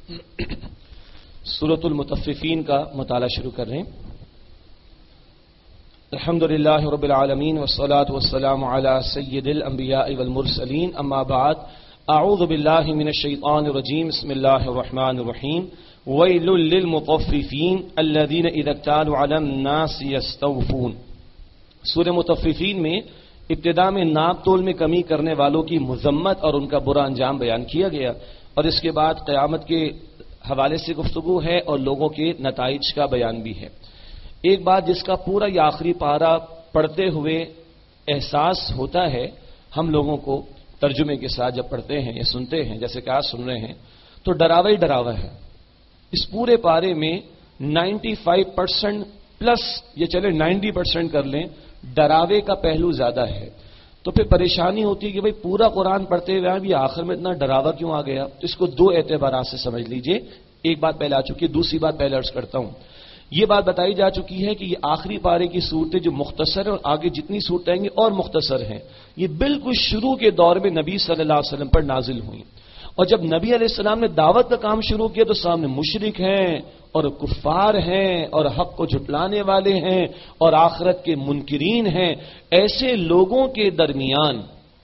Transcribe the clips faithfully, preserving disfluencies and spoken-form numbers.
سورۃ المطففین کا مطالعہ شروع کر رہے ہیں. الحمدللہ رب العالمین والصلاة والسلام علی سید الانبیاء والمرسلین. اما بعد، اعوذ باللہ من الشیطان الرجیم. بسم اللہ الرحمن الرحیم. ویل للمطففین الذین اذا اکتالوا علی الناس یستوفون. سورہ مطففین میں ابتدا میں ناپ تول میں کمی کرنے والوں کی مذمت اور ان کا برا انجام بیان کیا گیا، اور اس کے بعد قیامت کے حوالے سے گفتگو ہے اور لوگوں کے نتائج کا بیان بھی ہے. ایک بات جس کا پورا یہ آخری پارہ پڑھتے ہوئے احساس ہوتا ہے ہم لوگوں کو، ترجمے کے ساتھ جب پڑھتے ہیں یا سنتے ہیں، جیسے کہ آج سن رہے ہیں، تو ڈراوا ہی ڈراوا ہے. اس پورے پارے میں نائنٹی فائیو پرسینٹ پلس، یہ چلے نائنٹی پرسینٹ کر لیں، ڈراوے کا پہلو زیادہ ہے. تو پھر پریشانی ہوتی ہے کہ بھئی پورا قرآن پڑھتے ہوئے بھی آخر میں اتنا ڈراوا کیوں آ گیا. تو اس کو دو اعتبارات سے سمجھ لیجئے. ایک بات پہلے آ چکی ہے، دوسری بات پہلے عرض کرتا ہوں. یہ بات بتائی جا چکی ہے کہ یہ آخری پارے کی صورتیں جو مختصر ہیں اور آگے جتنی صورتیں آئیں گی اور مختصر ہیں، یہ بالکل شروع کے دور میں نبی صلی اللہ علیہ وسلم پر نازل ہوئی. اور جب نبی علیہ السلام نے دعوت کا کام شروع کیا تو سامنے مشرک ہیں اور کفار ہیں اور حق کو جھٹلانے والے ہیں اور آخرت کے منکرین ہیں. ایسے لوگوں کے درمیان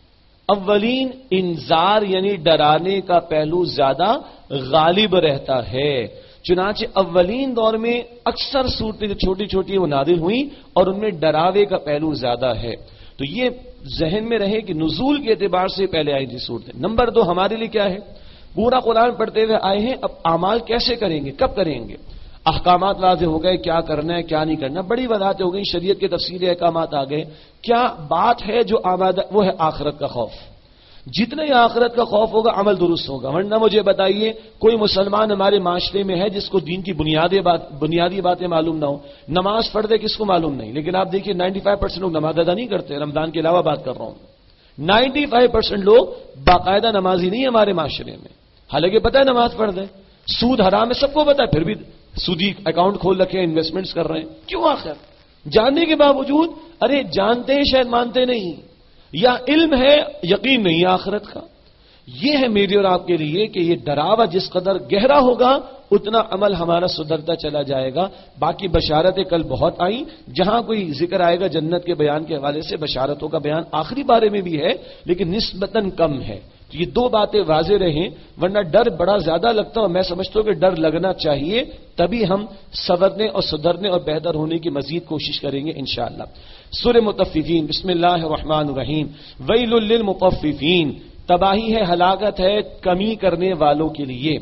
اولین انذار یعنی ڈرانے کا پہلو زیادہ غالب رہتا ہے. چنانچہ اولین دور میں اکثر صورتیں جو چھوٹی چھوٹی وہ نازل ہوئیں اور ان میں ڈراوے کا پہلو زیادہ ہے. تو یہ ذہن میں رہے کہ نزول کے اعتبار سے پہلے آئی تھی صورتیں. نمبر دو، ہمارے لیے کیا ہے؟ پورا قرآن پڑھتے ہوئے آئے ہیں، اب اعمال کیسے کریں گے، کب کریں گے؟ احکامات واضح ہو گئے، کیا کرنا ہے کیا نہیں کرنا، بڑی وضاحتیں ہو گئی، شریعت کے تفصیلی احکامات آ گئے. کیا بات ہے جو آمادہ، وہ ہے آخرت کا خوف. جتنا ہی آخرت کا خوف ہوگا عمل درست ہوگا. ورنہ مجھے بتائیے کوئی مسلمان ہمارے معاشرے میں ہے جس کو دین کی بنیادی بات بنیادی باتیں معلوم نہ ہو، نماز پڑھ دے کس کو معلوم نہیں. لیکن آپ دیکھیے نائنٹی فائیو پرسینٹ لوگ نماز ادا نہیں کرتے. رمضان کے علاوہ بات کر رہا ہوں. نائنٹی فائیو پرسینٹ لوگ باقاعدہ نمازی نہیں ہمارے معاشرے میں. حالانکہ پتہ ہے نماز پڑھ دے، سود حرام ہے، سب کو پتہ ہے، پھر بھی سودی اکاؤنٹ کھول رکھے ہیں، انویسٹمنٹس کر رہے ہیں. کیوں آخر؟ جاننے کے باوجود، ارے جانتے ہیں شاید مانتے نہیں، یا علم ہے یقین نہیں آخرت کا. یہ ہے میرے اور آپ کے لیے کہ یہ ڈراوا جس قدر گہرا ہوگا اتنا عمل ہمارا سدھرتا چلا جائے گا. باقی بشارتیں کل بہت آئیں، جہاں کوئی ذکر آئے گا جنت کے بیان کے حوالے سے بشارتوں کا بیان آخری بارے میں بھی ہے لیکن نسبتاً کم ہے. تو یہ دو باتیں واضح رہیں، ورنہ ڈر بڑا زیادہ لگتا ہے. میں سمجھتا ہوں کہ ڈر لگنا چاہیے، تبھی ہم سنورنے اور سدھرنے اور بہتر ہونے کی مزید کوشش کریں گے انشاءاللہ. سورہ مطففین، بسم اللہ الرحمن الرحیم. ویل للمطففین، تباہی ہے، ہلاکت ہے کمی کرنے والوں کے لیے.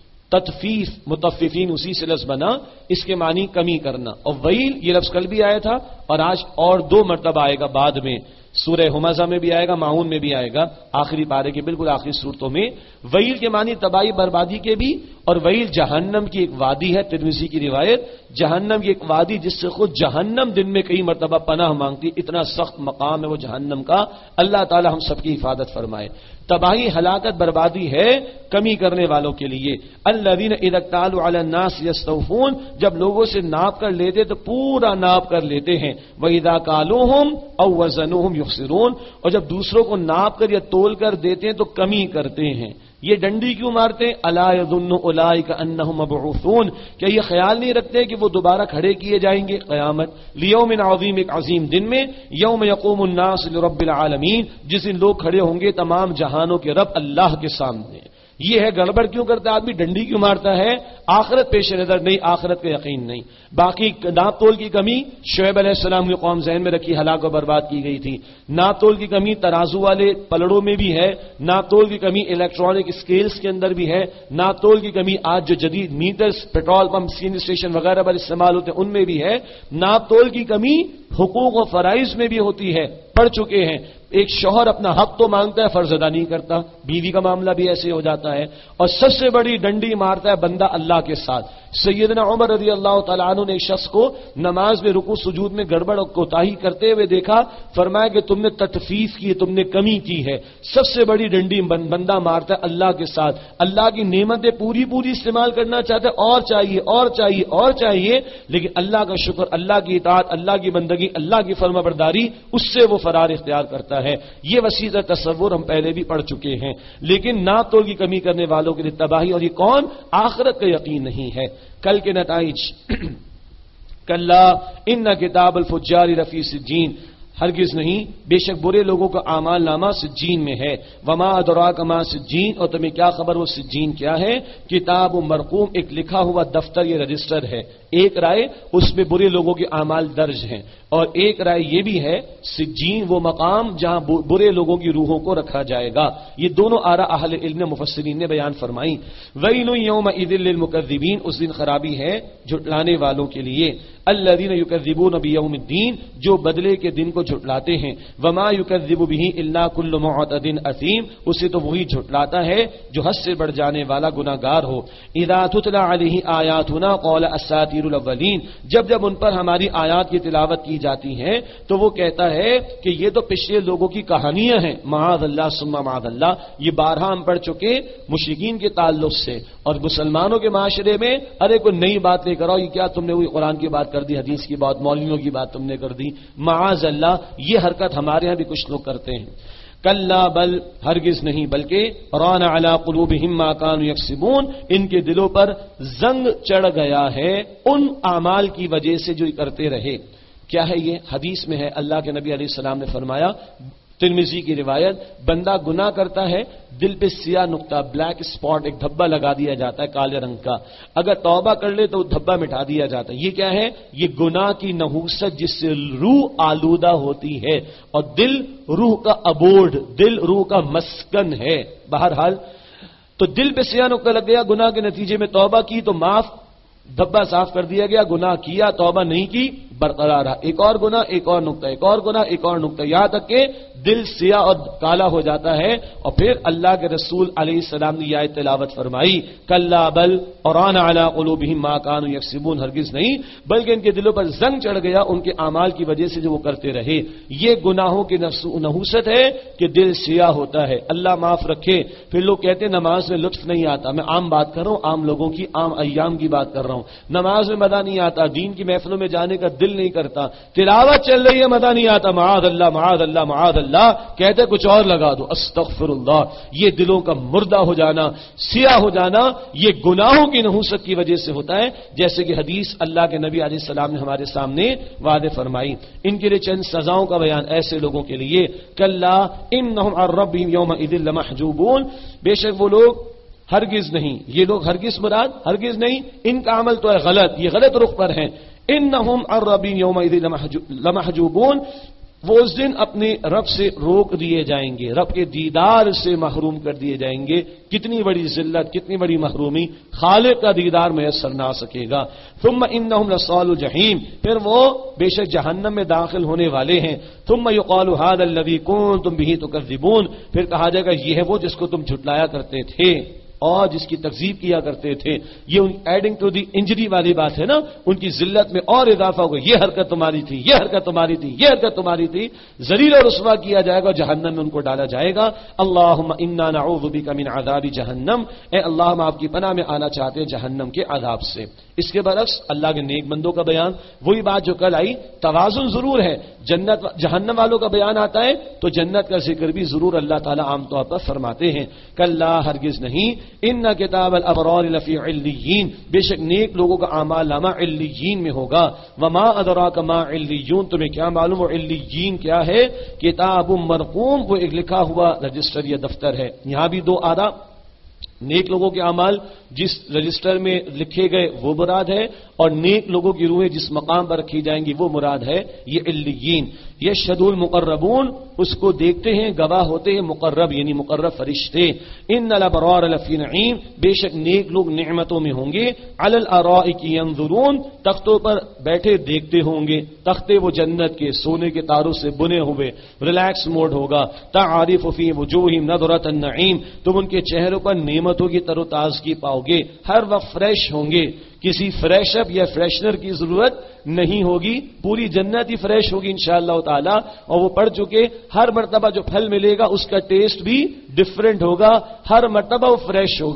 تطفیف، مطففین اسی سے لفظ بنا، اس کے معنی کمی کرنا. اور ویل یہ لفظ کل بھی آیا تھا اور آج اور دو مرتبہ آئے گا بعد میں. سورہ ہمزہ میں بھی آئے گا، معون میں بھی آئے گا، آخری پارے کے بالکل آخری صورتوں میں. ویل کے معنی تباہی بربادی کے بھی، اور ویل جہنم کی ایک وادی ہے. ترمذی کی روایت، جہنم کی ایک وادی جس سے خود جہنم دن میں کئی مرتبہ پناہ مانگتی، اتنا سخت مقام ہے وہ جہنم کا. اللہ تعالی ہم سب کی حفاظت فرمائے. تباہی، ہلاکت، بربادی ہے کمی کرنے والوں کے لیے. الذین اذا اکتالوا علی الناس یستوفون، جب لوگوں سے ناپ کر لیتے تو پورا ناپ کر لیتے ہیں. وَإِذَا كَالُوهُمْ أَوْ وَزَنُوهُمْ يُخْسِرُونَ، اور جب دوسروں کو ناپ کر یا تول کر دیتے ہیں تو کمی کرتے ہیں. یہ ڈنڈی کیوں مارتے ہیں؟ الا یظن اولئک انہم مبعوثون، کیا یہ خیال نہیں رکھتے کہ وہ دوبارہ کھڑے کیے جائیں گے قیامت؟ لیوم عظیم، ایک عظیم دن میں. یوم یقوم الناس لرب العالمین، جس دن لوگ کھڑے ہوں گے تمام جہانوں کے رب اللہ کے سامنے. یہ ہے گڑبڑ کیوں کرتا ہے آدمی، ڈنڈی کیوں مارتا ہے؟ آخرت پیش نظر نہیں، آخرت کا یقین نہیں. باقی ناپ تول کی کمی شعیب علیہ السلام کی قوم ذہن میں رکھی، ہلاک و برباد کی گئی تھی. ناپ تول کی کمی ترازو والے پلڑوں میں بھی ہے. ناپ تول کی کمی الیکٹرانک اسکیلز کے اندر بھی ہے. ناپ تول کی کمی آج جو جدید meters petrol pump C N G station وغیرہ پر استعمال ہوتے ہیں ان میں بھی ہے. ناپ تول کی کمی حقوق و فرائض میں بھی ہوتی ہے، پڑھ چکے ہیں. ایک شوہر اپنا حق تو مانگتا ہے، فرض ادا نہیں کرتا. بیوی کا معاملہ بھی ایسے ہو جاتا ہے. اور سب سے بڑی ڈنڈی مارتا ہے بندہ اللہ کے ساتھ. سیدنا عمر رضی اللہ تعالیٰ عنہ نے ایک شخص کو نماز میں رکوع سجود میں گڑبڑ اور کوتاہی کرتے ہوئے دیکھا. فرمایا کہ تم نے تطفیف کی، تم نے کمی کی ہے. سب سے بڑی ڈنڈی بندہ مارتا ہے اللہ کے ساتھ. اللہ کی نعمتیں پوری پوری استعمال کرنا چاہتا ہے، اور چاہیے اور چاہیے اور چاہیے، لیکن اللہ کا شکر، اللہ کی اطاعت، اللہ کی بندگی، اللہ کی فرما برداری، اس سے وہ فرار اختیار کرتا ہے. ہے. یہ وسیع تصور ہم پہلے بھی پڑھ چکے ہیں. لیکن ناپ تول کی کمی کرنے والوں کے لیے تباہی, اور یہ کون؟ آخرت کا یقین نہیں ہے. کل کے نتائج کلا ان کتاب الفجار رفی سجین, ہرگز نہیں, بے شک برے لوگوں کا اعمال نامہ سجین میں ہے. وما ادراک ما سجین, اور تمہیں کیا خبر وہ سجین کیا ہے؟ کتاب مرقوم, ایک لکھا ہوا دفتر یا رجسٹر ہے. ایک رائے اس میں برے لوگوں کے اعمال درج ہیں, اور ایک رائے یہ بھی ہے سجین وہ مقام جہاں برے لوگوں کی روحوں کو رکھا جائے گا. یہ دونوں آراء اہل علم مفسرین نے بیان فرمائی. ویل یومئذ للمکذبین, اس دن خرابی ہے جھٹلانے والوں کے لیے. الذین یکذبون بیوم الدین, جو بدلے کے دن کو جھٹلاتے ہیں. وما یکذب به الا کل معتد اثیم, اسے تو وہی جھٹلاتا ہے جو حد سے بڑھ جانے والا گناہگار ہو. اذا تتلی علیہ آیاتنا قال اساطیر الاولین, جب جب ان پر ہماری آیات کی تلاوت کی جاتی ہیں تو وہ کہتا ہے کہ یہ تو پچھلے لوگوں کی کہانیاں ہیں. معاذ اللہ ثم معاذ اللہ, یہ بارہا ہم پڑھ چکے مشرکین کے تعلق سے. اور مسلمانوں کے معاشرے میں ارے کوئی نئی بات لے کر آؤ, یہ کیا تم نے وہی قرآن کی بات کر دی, حدیث کی بات, مولویوں کی بات تم نے کر دی. معاذ اللہ, یہ حرکت ہمارے ہاں بھی کچھ لوگ کرتے ہیں. کلا بل, ہرگز نہیں, بلکہ ران علی قلوبہم ما کانوا یکسبون, ان کے دلوں پر زنگ چڑھ گیا ہے ان اعمال کی وجہ سے جو کرتے رہے. کیا ہے یہ؟ حدیث میں ہے, اللہ کے نبی علیہ السلام نے فرمایا, ترمذی کی روایت, بندہ گناہ کرتا ہے, دل پہ سیاہ نقطہ, بلیک اسپاٹ, ایک دھبا لگا دیا جاتا ہے کالے رنگ کا. اگر توبہ کر لے تو دھبا مٹا دیا جاتا ہے. یہ کیا ہے؟ یہ گناہ کی نحوست جس سے روح آلودہ ہوتی ہے, اور دل روح کا ابوڈ, دل روح کا مسکن ہے. بہرحال تو دل پہ سیاہ نقطہ لگ گیا, گناہ کے نتیجے میں توبہ کی تو معاف, دھبا صاف کر دیا گیا. گناہ کیا, توبہ نہیں کی, برقرار رہا. ایک اور گناہ, ایک اور نقطہ, ایک اور گناہ, ایک اور نقطہ, یہاں تک کہ دل سیاہ اور کالا ہو جاتا ہے. اور پھر اللہ کے رسول علیہ السلام نے یہ آیت تلاوت فرمائی, کلا بل ران علی قلوبہم ما کانوا یکسبون, ہرگز نہیں, بلکہ ان کے دلوں پر زنگ چڑھ گیا ان کے اعمال کی وجہ سے جو وہ کرتے رہے. یہ گناہوں کی نحوست ہے کہ دل سیاہ ہوتا ہے. اللہ معاف رکھے. پھر لوگ کہتے ہیں نماز میں لطف نہیں آتا. میں عام بات کر رہا ہوں, عام لوگوں کی, عام ایام کی بات کر رہا ہوں. نماز میں مزہ نہیں آتا, دین کی محفلوں میں جانے کا دل نہیں کرتا, تلاوت چل رہی ہے مزہ نہیں آتا, معاذ اللہ معاذ اللہ معاذ اللہ, کہتے کچھ اور لگا دو, استغفر اللہ. یہ دلوں کا مردہ ہو جانا, سیاہ ہو جانا, یہ گناہوں کی نحوست کی وجہ سے ہوتا ہے, جیسے کہ حدیث اللہ کے نبی علیہ السلام نے ہمارے سامنے واضح فرمائی. ان کے لیے چند سزاؤں کا بیان ایسے لوگوں کے لیے. کلا انہم عن ربہم یومئذ لمحجوبون, بے شک وہ لوگ, ہرگز نہیں, یہ لوگ ہرگز مراد, ہرگز نہیں, ان کا عمل تو ہے غلط, یہ غلط رخ پر ہیں. انہم عن ربہم یومئذ لمحجوبون, وہ اس دن اپنے رب سے روک دیے جائیں گے, رب کے دیدار سے محروم کر دیے جائیں گے. کتنی بڑی ذلت, کتنی بڑی محرومی, خالق کا دیدار میسر نہ آ سکے گا. ثم انہم لصال الجحیم, پھر وہ بے شک جہنم میں داخل ہونے والے ہیں. ثم یقال ھذا الذی کنتم بہ تکذبون, پھر کہا جائے گا یہ ہے وہ جس کو تم جھٹلایا کرتے تھے اور جس کی تکذیب کیا کرتے تھے. یہ ایڈنگ ٹو دی انجری والی بات ہے نا, ان کی ذلت میں اور اضافہ ہوگا. یہ حرکت تمہاری تھی, یہ حرکت تمہاری تھی, یہ حرکت تمہاری تھی. ذلیل اور رسوا کیا جائے گا, جہنم میں ان کو ڈالا جائے گا. اللہم انا نعوذ بک من عذاب جہنم, اے اللہ ہم آپ کی پناہ میں آنا چاہتے ہیں جہنم کے عذاب سے. اس کے برعکس اللہ کے نیک بندوں کا بیان, وہی بات جو کل آئی, توازن ضرور ہے. جنت جہنم والوں کا بیان آتا ہے تو جنت کا ذکر بھی ضرور اللہ تعالیٰ عام طور پر فرماتے ہیں. کلا ہرگز نہیں, ان کتاب الابرار لفی علیین, بے شک نیک لوگوں کا اعمال نامہ علیین میں ہوگا. وما ادراک ما علیون, تمہیں کیا معلوم وہ علیین کیا ہے؟ کتاب مرقوم, وہ ایک لکھا ہوا رجسٹر یا دفتر ہے. یہاں بھی دو آدھا, نیک لوگوں کے اعمال جس رجسٹر میں لکھے گئے وہ مراد ہے, اور نیک لوگوں کی روحیں جس مقام پر رکھی جائیں گی وہ مراد ہے یہ علیین. یشہد المقربون, اس کو دیکھتے ہیں, گواہ ہوتے ہیں مقرب یعنی مقرب فرشتے. ان الابرار لفی نعیم, بے شک نیک لوگ نعمتوں میں ہوں گے. علی الارائک ینظرون, تختوں پر بیٹھے دیکھتے ہوں گے. تختے وہ جنت کے سونے کے تاروں سے بنے ہوئے, ریلیکس موڈ ہوگا. تعرف فی وجوہہم نظرۃ النعیم, تم ان کے چہروں پر نعمتوں کی تر و تازگی پاؤ گے, ہر وقت فریش ہوں گے. کسی فریش اپ یا فریشنر کی ضرورت نہیں ہوگی, پوری جنت ہی فریش ہوگی انشاءاللہ تعالی. اور وہ پڑھ چکے, ہر مرتبہ جو پھل ملے گا اس کا ٹیسٹ بھی ڈفرنٹ ہوگا, ہر مرتبہ وہ فریش ہوگا.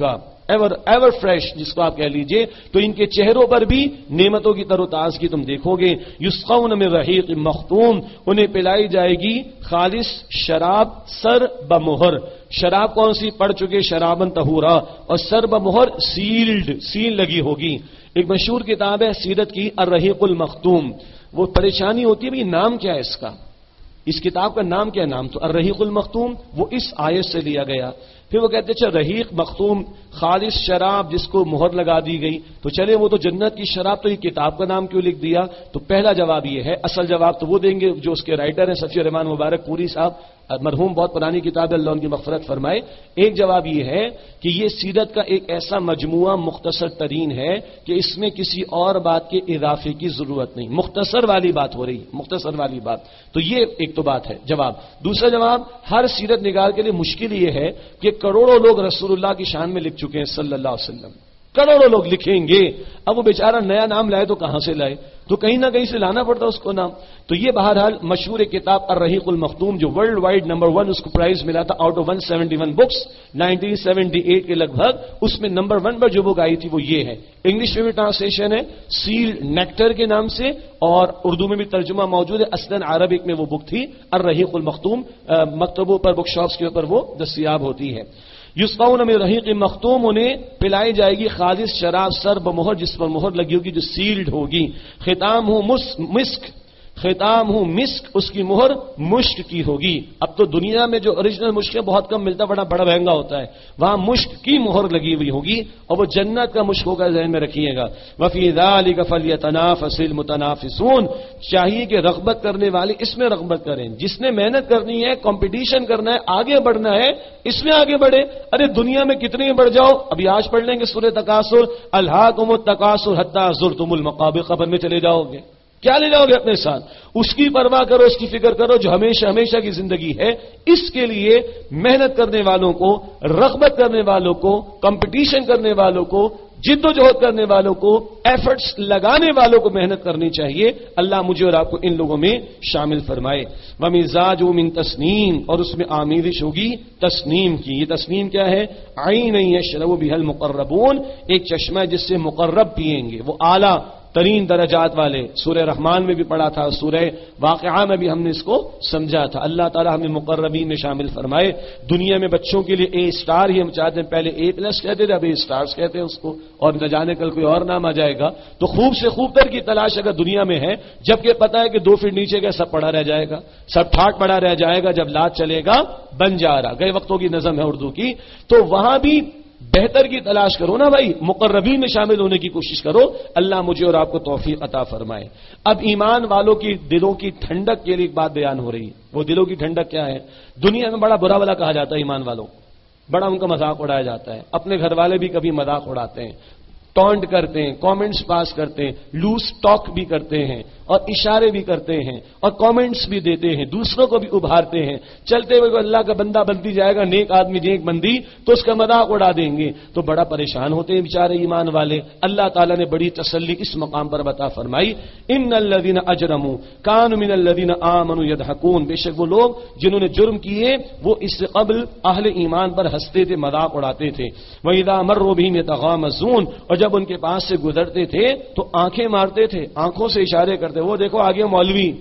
ایور ایور فریش جس کو آپ کہہ لیجئے، تو ان کے چہروں پر بھی نعمتوں کی تر و تازگی تم دیکھو گے. یسقون من رحیق مختوم، انہیں پلائی جائے گی خالص شراب سر بمہر. شراب کون سی؟ پڑ چکے شرابن طہورا، اور سر بمہر سیلڈ، سیل لگی ہوگی. ایک مشہور کتاب ہے سیرت کی الرحیق المختوم. وہ پریشانی ہوتی ہے بھئی نام کیا ہے اس کا، اس کتاب کا نام کیا نام؟ تو الرحیق المختوم وہ اس آیت سے لیا گیا. پھر وہ کہتے اچھا رحیق مختوم خالص شراب جس کو مہر لگا دی گئی، تو چلے وہ تو جنت کی شراب، تو یہ کتاب کا نام کیوں لکھ دیا؟ تو پہلا جواب یہ ہے، اصل جواب تو وہ دیں گے جو اس کے رائٹر ہیں صفی الرحمان مبارک پوری صاحب، مرحوم، بہت پرانی کتاب ہے، اللہ ان کی مغفرت فرمائے. ایک جواب یہ ہے کہ یہ سیرت کا ایک ایسا مجموعہ مختصر ترین ہے کہ اس میں کسی اور بات کے اضافے کی ضرورت نہیں، مختصر والی بات ہو رہی، مختصر والی بات. تو یہ ایک تو بات ہے جواب. دوسرا جواب، ہر سیرت نگار کے لیے مشکل یہ ہے کہ کروڑوں لوگ رسول اللہ کی شان میں لکھ چکے ہیں صلی اللہ علیہ وسلم، کروڑوں لوگ لکھیں گے، اب وہ بیچارہ نیا نام لائے تو کہاں سے لائے؟ تو کہیں نہ کہیں سے لانا پڑتا اس کو نام. تو یہ بہرحال مشہور کتاب الرحیق المختوم جو ورلڈ وائڈ نمبر ون اس کو پرائز ملا تھا out of one seventy one books nineteen seventy eight کے لگ بھگ، اس میں نمبر ون پر جو بک آئی تھی وہ یہ ہے. انگلش میں بھی ٹرانسلیشن ہے سیل نیکٹر کے نام سے، اور اردو میں بھی ترجمہ موجود ہے. اصلاً عربک میں وہ بک تھی الرحیق المختوم، مکتبوں پر بک شاپس کے اوپر وہ دستیاب ہوتی ہے. یسقون من رحیق مختوم، انہیں پلائی جائے گی خالص شراب سر بمہر جس پر مہر لگی ہوگی جو سیلڈ ہوگی. ختام ہو مسک، ختام ہو مسک، اس کی مہر مشک کی ہوگی. اب تو دنیا میں جو اوریجنل مشک ہے بہت کم ملتا، بڑا بڑا مہنگا ہوتا ہے، وہاں مشک کی مہر لگی ہوئی ہوگی، اور وہ جنت کا مشک ہوگا، ذہن میں رکھیے گا. وفی ذلک فلیتنافس المتنافسون، چاہیے کہ رغبت کرنے والے اس میں رغبت کریں. جس نے محنت کرنی ہے، کمپٹیشن کرنا ہے، آگے بڑھنا ہے، اس میں آگے بڑھے. ارے دنیا میں کتنے بڑھ جاؤ، ابھی آج پڑھ لیں گے سورہ تکاثر، الہاکم التکاثر حتی زرتم المقابر، قبر میں چلے جاؤ گے، کیا لے جاؤ گے اپنے ساتھ؟ اس کی پرواہ کرو، اس کی فکر کرو جو ہمیشہ ہمیشہ کی زندگی ہے. اس کے لیے محنت کرنے والوں کو، رغبت کرنے والوں کو، کمپٹیشن کرنے والوں کو، جد و جہد کرنے والوں کو، ایفرٹس لگانے والوں کو محنت کرنی چاہیے. اللہ مجھے اور آپ کو ان لوگوں میں شامل فرمائے. وَمِزَاجُ مِن تسنیم، اور اس میں آمیزش ہوگی تسنیم کی. یہ تسنیم کیا ہے؟ عین یشرب بها المقربون، ایک چشمہ جس سے مقرب پیئیں گے، وہ اعلیٰ ترین درجات والے. سورہ رحمان میں بھی پڑھا تھا، سورہ واقعہ میں بھی ہم نے اس کو سمجھا تھا. اللہ تعالی ہمیں مقربین میں شامل فرمائے. دنیا میں بچوں کے لیے اے اسٹار ہی ہم چاہتے ہیں، پہلے اے پلس کہتے تھے، اب اے اسٹارز کہتے ہیں اس کو، اور نہ جانے کل کوئی اور نام آ جائے گا. تو خوب سے خوب تر کی تلاش اگر دنیا میں ہے، جبکہ پتہ ہے کہ دو فٹ نیچے کا سب پڑا رہ جائے گا، سب ٹھاٹ پڑا رہ جائے گا، جب لات چلے گا بن جا رہا. گئے وقتوں کی نظم ہے اردو کی. تو وہاں بھی بہتر کی تلاش کرو نا بھائی، مقربین میں شامل ہونے کی کوشش کرو. اللہ مجھے اور آپ کو توفیق عطا فرمائے. اب ایمان والوں کی دلوں کی ٹھنڈک کے لیے ایک بات بیان ہو رہی ہے. وہ دلوں کی ٹھنڈک کیا ہے؟ دنیا میں بڑا برا بلا کہا جاتا ہے ایمان والوں، بڑا ان کا مذاق اڑایا جاتا ہے. اپنے گھر والے بھی کبھی مذاق اڑاتے ہیں، ٹونٹ کرتے ہیں، کامنٹس پاس کرتے ہیں، لوز ٹاک بھی کرتے ہیں، اور اشارے بھی کرتے ہیں، اور کامنٹس بھی دیتے ہیں، دوسروں کو بھی ابھارتے ہیں. چلتے ہوئے اللہ کا بندہ بنتی جائے گا، نیک آدمی نیک بندی، تو اس کا مذاق اڑا دیں گے. تو بڑا پریشان ہوتے ہیں بیچارے ایمان والے. اللہ تعالیٰ نے بڑی تسلی اس مقام پر بتا فرمائی، ان الذین اجرموا کانوا من الذین آمنوا یضحکون، بے شک وہ لوگ جنہوں نے جرم کیے وہ اس سے قبل اہل ایمان پر ہنستے تھے، مذاق اڑاتے تھے. وَإِذَا مَرُّوا بِهِمْ يَتَغَامَزُونَ، اور جب ان کے پاس سے گزرتے تھے تو آنکھیں مارتے تھے، آنکھوں سے اشارے کرتے، وہ دیکھو آگے مولوی،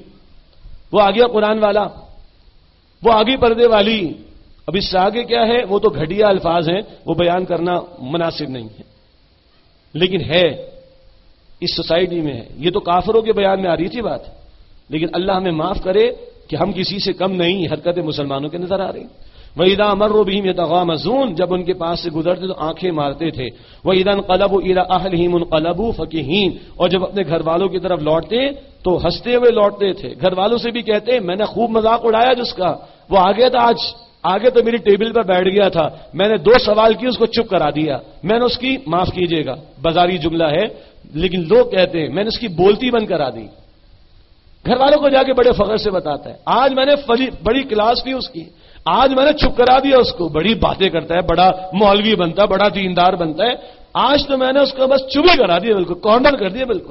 وہ آگے قرآن والا، وہ آگے پردے والی. اب اس سے آگے کیا ہے؟ وہ تو گھٹیا الفاظ ہیں، وہ بیان کرنا مناسب نہیں ہے، لیکن ہے اس سوسائٹی میں ہے. یہ تو کافروں کے بیان میں آ رہی تھی بات، لیکن اللہ ہمیں معاف کرے کہ ہم کسی سے کم نہیں، حرکتیں مسلمانوں کے نظر آ رہی. وَإِذَا مَرُّوا بِهِمْ يَتَغَامَزُونَ، جب ان کے پاس سے گزرتے تو آنکھیں مارتے تھے. وَإِذَا انقلبوا إِلَىٰ أَهْلِهِمْ انقلبوا فَكِهِينَ، اور جب اپنے گھر والوں کی طرف لوٹتے تو ہنستے ہوئے لوٹتے تھے. گھر والوں سے بھی کہتے میں نے خوب مذاق اڑایا جس کا، وہ آگے تھا، آج آگے تو میری ٹیبل پر بیٹھ گیا تھا، میں نے دو سوال کیے اس کو چپ کرا دیا، میں نے اس کی معاف کیجئے گا بازاری جملہ ہے، لیکن لوگ کہتے ہیں میں نے اس کی بولتی بند کرا دی. گھر والوں کو جا کے بڑے فخر سے بتاتا ہے آج میں نے بڑی کلاس لی اس کی، آج میں نے چپ کرا دیا اس کو، بڑی باتیں کرتا ہے، بڑا مولوی بنتا ہے، بڑا دیندار بنتا ہے، آج تو میں نے اس کو بس چپے کرا دیا، بالکل کارنر کر دیا بالکل.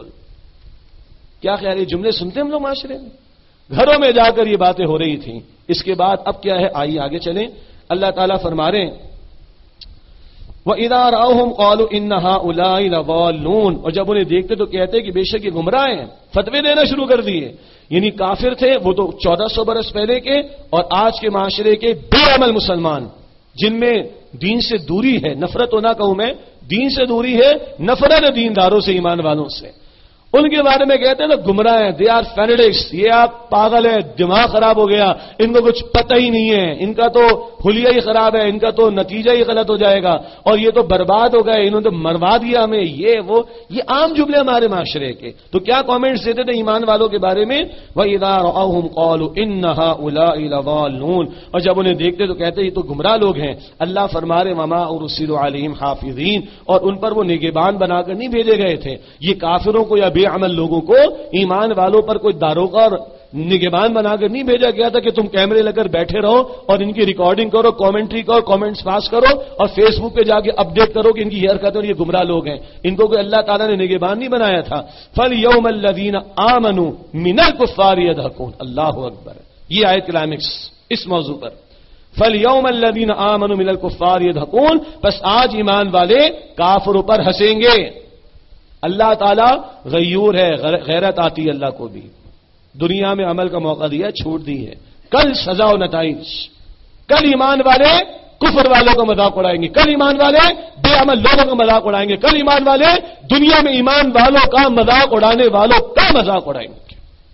کیا خیال ہے؟ جملے سنتے ہم لوگ معاشرے میں، گھروں میں جا کر یہ باتیں ہو رہی تھیں. اس کے بعد اب کیا ہے؟ آئیے آگے چلیں. اللہ تعالیٰ فرما رہے ہیں وَإِذَا رَأَوْهُمْ قَالُوا إِنَّ هَؤُلَاءِ لَضَالُّونَ، اور جب انہیں دیکھتے تو کہتے کہ بے شک یہ گمراہ ہیں، فتوے دینا شروع کر دیے. یعنی کافر تھے وہ تو چودہ سو برس پہلے کے، اور آج کے معاشرے کے بے عمل مسلمان جن میں دین سے دوری ہے، نفرت تو نہ کہوں میں، دین سے دوری ہے، نفرت ہے دینداروں سے، ایمان والوں سے، ان کے بارے میں کہتے ہیں تو گمراہ ہیں، دے آر فینیٹکس، یہ آپ پاگل ہے، دماغ خراب ہو گیا، ان کو کچھ پتہ ہی نہیں ہے، ان کا تو حلیہ ہی خراب ہے، ان کا تو نتیجہ ہی غلط ہو جائے گا، اور یہ تو برباد ہو گئے، انہوں نے تو مروا دیا ہمیں، یہ وہ یہ عام جملے ہمارے معاشرے کے. تو کیا کامنٹس دیتے تھے ایمان والوں کے بارے میں؟ وَإِذَا رَأَوْهُمْ قَالُوا إِنَّ هَؤُلَاءِ لَضَالُّونَ، اور جب انہیں دیکھتے تو کہتے یہ تو گمراہ لوگ ہیں. اللہ فرما رہے وَمَا أُرْسِلُوا عَلَيْهِمْ حَافِظِينَ، اور ان پر وہ نگہبان بنا کر نہیں بھیجے گئے تھے. یہ کافروں کو یا بے عمل لوگوں کو ایمان والوں پر کوئی داروغہ اور نگہبان بنا کر نہیں بھیجا گیا تھا کہ تم کیمرے لے کر بیٹھے رہو اور ان کی ریکارڈنگ کرو، کامنٹری کرو، کامنٹس پاس کرو اور فیس بک پہ جا کے اپڈیٹ کرو کہ ان کی یہ حرکت اور یہ گمراہ لوگ ہیں. ان کو کوئی اللہ تعالیٰ نے نگہبان نہیں بنایا تھا. فَالْيَوْمَ الَّذِينَ آمَنُوا مِنَ الْكُفَّارِ يَضْحَكُونَ. اللہ اکبر. یہ آیت کلائمیکس اس موضوع پر. فَالْيَوْمَ الَّذِينَ آمَنُوا مِنَ الْكُفَّارِ يَضْحَكُونَ، بس آج ایمان والے کافروں پر ہنسیں گے. اللہ تعالیٰ غیور ہے، غیرت آتی ہے اللہ کو بھی. دنیا میں عمل کا موقع دیا، چھوٹ دی ہے. کل سزا و نتائج. کل ایمان والے کفر والوں کا مذاق اڑائیں گے، کل ایمان والے بے عمل لوگوں کا مذاق اڑائیں گے، کل ایمان والے دنیا میں ایمان والوں کا مذاق اڑانے والوں کا مذاق اڑائیں گے.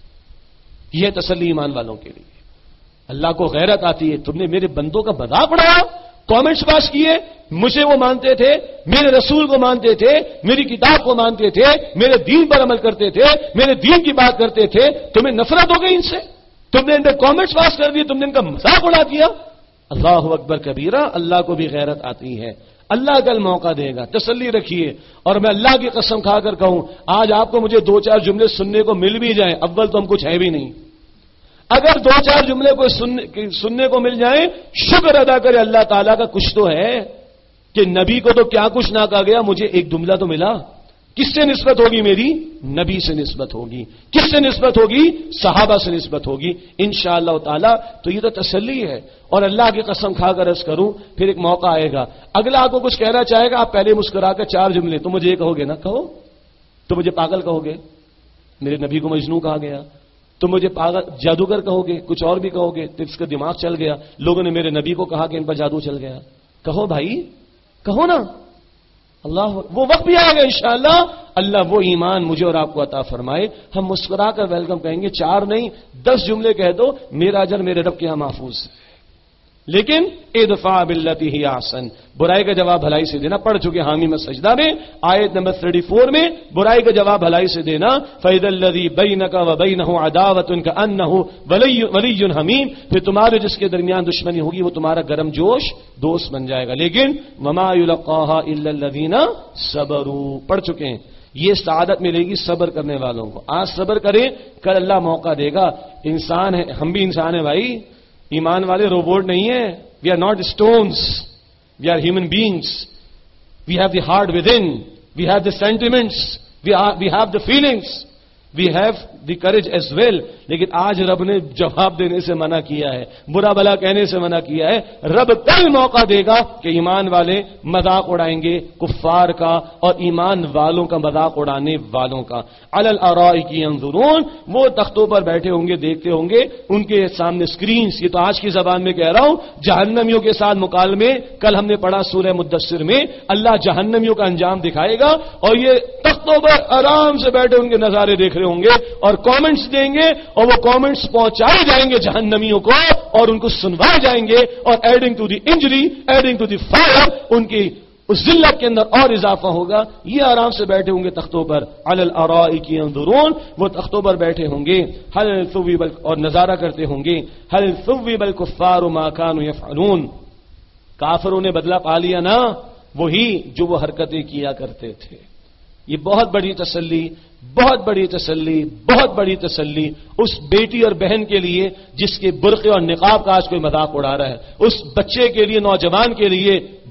یہ تسلی ایمان والوں کے لیے. اللہ کو غیرت آتی ہے، تم نے میرے بندوں کا مذاق اڑایا، کامنٹس پاس کیے، مجھے وہ مانتے تھے، میرے رسول کو مانتے تھے، میری کتاب کو مانتے تھے، میرے دین پر عمل کرتے تھے، میرے دین کی بات کرتے تھے، تمہیں نفرت ہو گئی ان سے، تم نے ان پہ کامنٹس پاس کر دیے، تم نے ان کا مذاق اڑا دیا. اللہ اکبر کبیرہ. اللہ کو بھی غیرت آتی ہے. اللہ کل موقع دے گا، تسلی رکھیے. اور میں اللہ کی قسم کھا کر کہوں، آج آپ کو مجھے دو چار جملے سننے کو مل بھی جائیں، اول تو ہم کچھ ہے بھی نہیں، اگر دو چار جملے کو سننے کو مل جائیں، شکر ادا کرے اللہ تعالیٰ کا. کچھ تو ہے کہ نبی کو تو کیا کچھ نہ کہا گیا، مجھے ایک جملہ تو ملا. کس سے نسبت ہوگی میری؟ نبی سے نسبت ہوگی. کس سے نسبت ہوگی؟ صحابہ سے نسبت ہوگی انشاءاللہ تعالی. تو یہ تو تسلی ہے. اور اللہ کی قسم کھا کر عرض کروں، پھر ایک موقع آئے گا، اگلا آپ کو کچھ کہنا چاہے گا، آپ پہلے مسکرا کر چار جملے تو مجھے یہ کہو گے نا، کہو تو مجھے پاگل کہو گے، میرے نبی کو مجنون کہا گیا، تو مجھے پاگل جادوگر کہو گے، کچھ اور بھی کہو گے، تو اس کا دماغ چل گیا، لوگوں نے میرے نبی کو کہا کہ ان پر جادو چل گیا. کہو بھائی، کہو نا. اللہ وہ وقت بھی آئے گا انشاءاللہ. اللہ وہ ایمان مجھے اور آپ کو عطا فرمائے. ہم مسکرا کر ویلکم کہیں گے، چار نہیں دس جملے کہہ دو، میرا اجر میرے رب کے یہاں محفوظ ہے. لیکن ادفع باللتی ہی احسن، برائی کا جواب بھلائی سے دینا. پڑھ چکے حامی میں سجدہ میں آیت نمبر چوتیس میں، برائی کا جواب بھلائی سے دینا. فَإِذَا الَّذِي بَيْنَكَ وَبَيْنَهُ عَدَاوَةٌ كَأَنَّهُ وَلِيٌّ حَمِيمٌ، پھر تمہارے جس کے درمیان دشمنی ہوگی وہ تمہارا گرم جوش دوست بن جائے گا. لیکن وَمَا يُلَقَّاهَا إِلَّا الَّذِينَ صَبَرُوا، پڑھ چکے ہیں. یہ سعادت ملے گی صبر کرنے والوں کو. آج صبر کریں، کل اللہ موقع دے گا. انسان ہے، ہم بھی انسان ہیں بھائی، ایمان والے روبوٹ نہیں ہیں. We are not stones, we are human beings. We have the heart with in, we have the sentiments, we have the feelings, we have the courage as well. لیکن آج رب نے جواب دینے سے منع کیا ہے، برا بلا کہنے سے منع کیا ہے. رب کل موقع دے گا کہ ایمان والے مذاق اڑائیں گے کفار کا اور ایمان والوں کا مذاق اڑانے والوں کا. علی الارائک ینظرون، وہ تختوں پر بیٹھے ہوں گے، دیکھتے ہوں گے، ان کے سامنے سکرینز. یہ تو آج کی زبان میں کہہ رہا ہوں. جہنمیوں کے ساتھ مکالمے کل ہم نے پڑھا سورہ مدثر میں، اللہ جہنمیوں کا انجام دکھائے گا اور یہ تختوں پر آرام سے بیٹھے ان کے نظارے دیکھ رہے ہوں گے اور کامنٹس دیں گے، اور وہ کامنٹس پہنچائے جائیں گے جہنمیوں کو اور ان کو سنوائے جائیں گے، اور adding to the injury, adding to the fire, ان کی اس ذلت کے اندر اور اضافہ ہوگا. یہ آرام سے بیٹھے ہوں گے تختوں پر. علی الارائک ینظرون، وہ تختوں پر بیٹھے ہوں گے. هل ثوب، اور نظارہ کرتے ہوں گے. هل ثوب الکفار ما كانوا يفعلون، کافروں نے بدلہ پا لیا نا وہی جو وہ حرکتیں کیا کرتے تھے. یہ بہت بڑی تسلی، بہت بڑی تسلی، بہت بڑی تسلی اس بیٹی اور بہن کے لیے جس کے برقع اور نقاب کا آج کوئی مذاق اڑا رہا ہے، اس بچے کے لیے، نوجوان کے لیے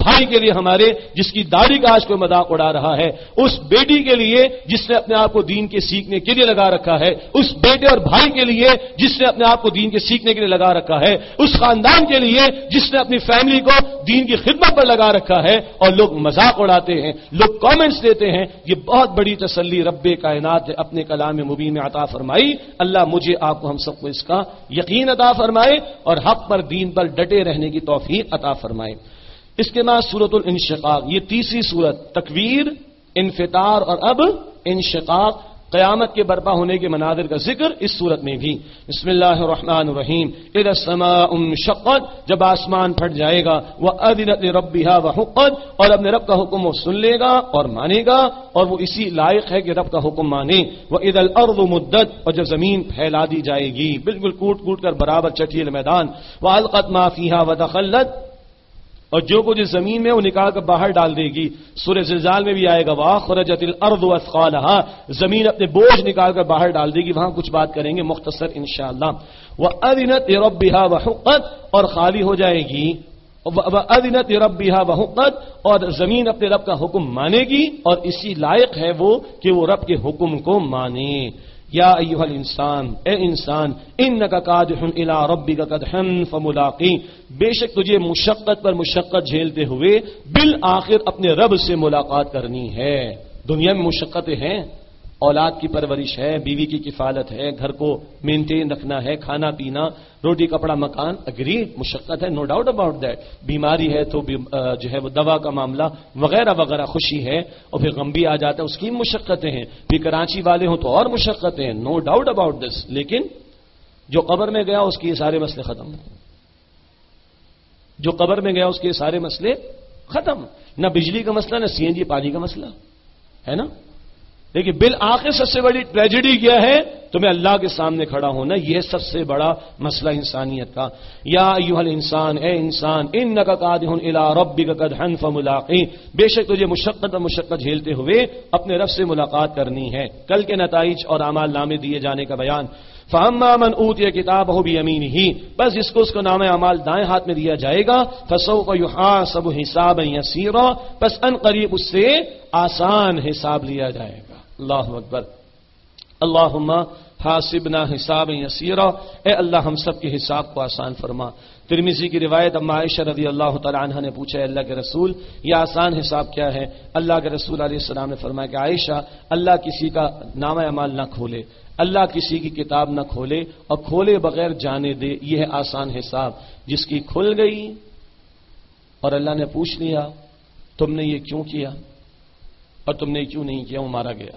بھائی کے لیے ہمارے جس کی داڑھی کا آج کوئی مذاق اڑا رہا ہے، اس بیٹی کے لیے جس نے اپنے آپ کو دین کے سیکھنے کے لیے لگا رکھا ہے، اس بیٹے اور بھائی کے لیے جس نے اپنے آپ کو دین کے سیکھنے کے لیے لگا رکھا ہے، اس خاندان کے لیے جس نے اپنی فیملی کو دین کی خدمت پر لگا رکھا ہے، اور لوگ مذاق اڑاتے ہیں، لوگ کامنٹس دیتے ہیں، یہ بہت بڑی تسلی رب کائنات نے اپنے کلام مبین میں عطا فرمائی۔ اللہ مجھے آپ کو ہم سب کو اس کا یقین عطا فرمائے اور حق پر دین پر ڈٹے رہنے کی توفیق عطا فرمائے۔ اس کے بعد سورۃ الانشقاق، یہ تیسری سورت، تکویر، انفطار اور اب انشقاق، قیامت کے برپا ہونے کے مناظر کا ذکر اس صورت میں بھی۔ بسم اللہ الرحمن الرحیم، اذا السماء انشقت، جب آسمان پھٹ جائے گا، وَأَذِنَتْ لِرَبِّهَا وَحُقَّتْ، اور اپنے رب کا حکم وہ سن لے گا اور مانے گا، اور وہ اسی لائق ہے کہ رب کا حکم مانے۔ وَإِذَا الْأَرْضُ مُدَّتْ، اور جب زمین پھیلا دی جائے گی، بالکل کوٹ کوٹ کر برابر چٹیل میدان، وَأَلْقَتْ مَا فِيهَا وَدَخَلَتْ، اور جو کچھ اس زمین میں وہ نکال کر باہر ڈال دے گی۔ سورہ زلزال میں بھی آئے گا، وَأَخْرَجَتِ الْأَرْضُ أَثْقَالَهَا، زمین اپنے بوجھ نکال کر باہر ڈال دے گی، وہاں کچھ بات کریں گے مختصر انشاءاللہ۔ وَأَذِنَتْ لِرَبِّهَا وَحُقَّتْ، اور خالی ہو جائے گی، وَأَذِنَتْ لِرَبِّهَا وَحُقَّتْ، اور زمین اپنے رب کا حکم مانے گی، اور اسی لائق ہے وہ کہ وہ رب کے حکم کو مانے۔ یا ایھا الانسان، اے انسان، انک کادح الی ربک کدحا فملاقی، بے شک تجھے مشقت پر مشقت جھیلتے ہوئے بالآخر اپنے رب سے ملاقات کرنی ہے۔ دنیا میں مشقتیں ہیں، اولاد کی پرورش ہے، بیوی کی کفالت ہے، گھر کو مینٹین رکھنا ہے، کھانا پینا، روٹی کپڑا مکان، اگریڈ مشقت ہے، نو ڈاؤٹ اباؤٹ دیٹ۔ بیماری ہے تو جو ہے وہ دوا کا معاملہ وغیرہ وغیرہ، خوشی ہے اور پھر غم بھی آ جاتا ہے، اس کی مشقتیں ہیں۔ پھر کراچی والے ہوں تو اور مشقتیں ہیں، نو ڈاؤٹ اباؤٹ دس۔ لیکن جو قبر میں گیا اس کے یہ سارے مسئلے ختم، جو قبر میں گیا اس کے یہ سارے مسئلے ختم، نہ بجلی کا مسئلہ، نہ سی این جی پانی کا مسئلہ، ہے نا۔ لیکن بالآخر سب سے بڑی ٹریجڈی کیا ہے؟ تمہیں اللہ کے سامنے کھڑا ہونا، یہ سب سے بڑا مسئلہ انسانیت کا۔ یا ایھا الانسان، اے انسان، انک کادح الی ربک کدحا فملاقی، بے شک تجھے مشقت اور مشقت جھیلتے ہوئے اپنے رب سے ملاقات کرنی ہے۔ کل کے نتائج اور اعمال نامے دیے جانے کا بیان۔ فَأَمَّا مَنْ أُوتِيَ كِتَابَهُ بِيَمِينِهِ، بس جس کو اس کو نامہ اعمال دائیں ہاتھ میں دیا جائے گا، فَسَوْفَ يُحَاسَبُ حِسَابًا يَسِيرًا، بس ان قریب اس سے آسان حساب لیا جائے گا۔ اللہ اکبر، اللہم حاسبنا حسابا یسیرا، اے اللہ ہم سب کے حساب کو آسان فرما۔ ترمذی کی روایت، اما عائشہ رضی اللہ تعالی عنہا نے پوچھا، ہے اللہ کے رسول یہ آسان حساب کیا ہے؟ اللہ کے رسول علیہ السلام نے فرمایا کہ عائشہ، اللہ کسی کا نامہ اعمال نہ کھولے، اللہ کسی کی کتاب نہ کھولے اور کھولے بغیر جانے دے، یہ ہے آسان حساب۔ جس کی کھل گئی اور اللہ نے پوچھ لیا تم نے یہ کیوں کیا اور تم نے کیوں نہیں کیا، وہ مارا گیا۔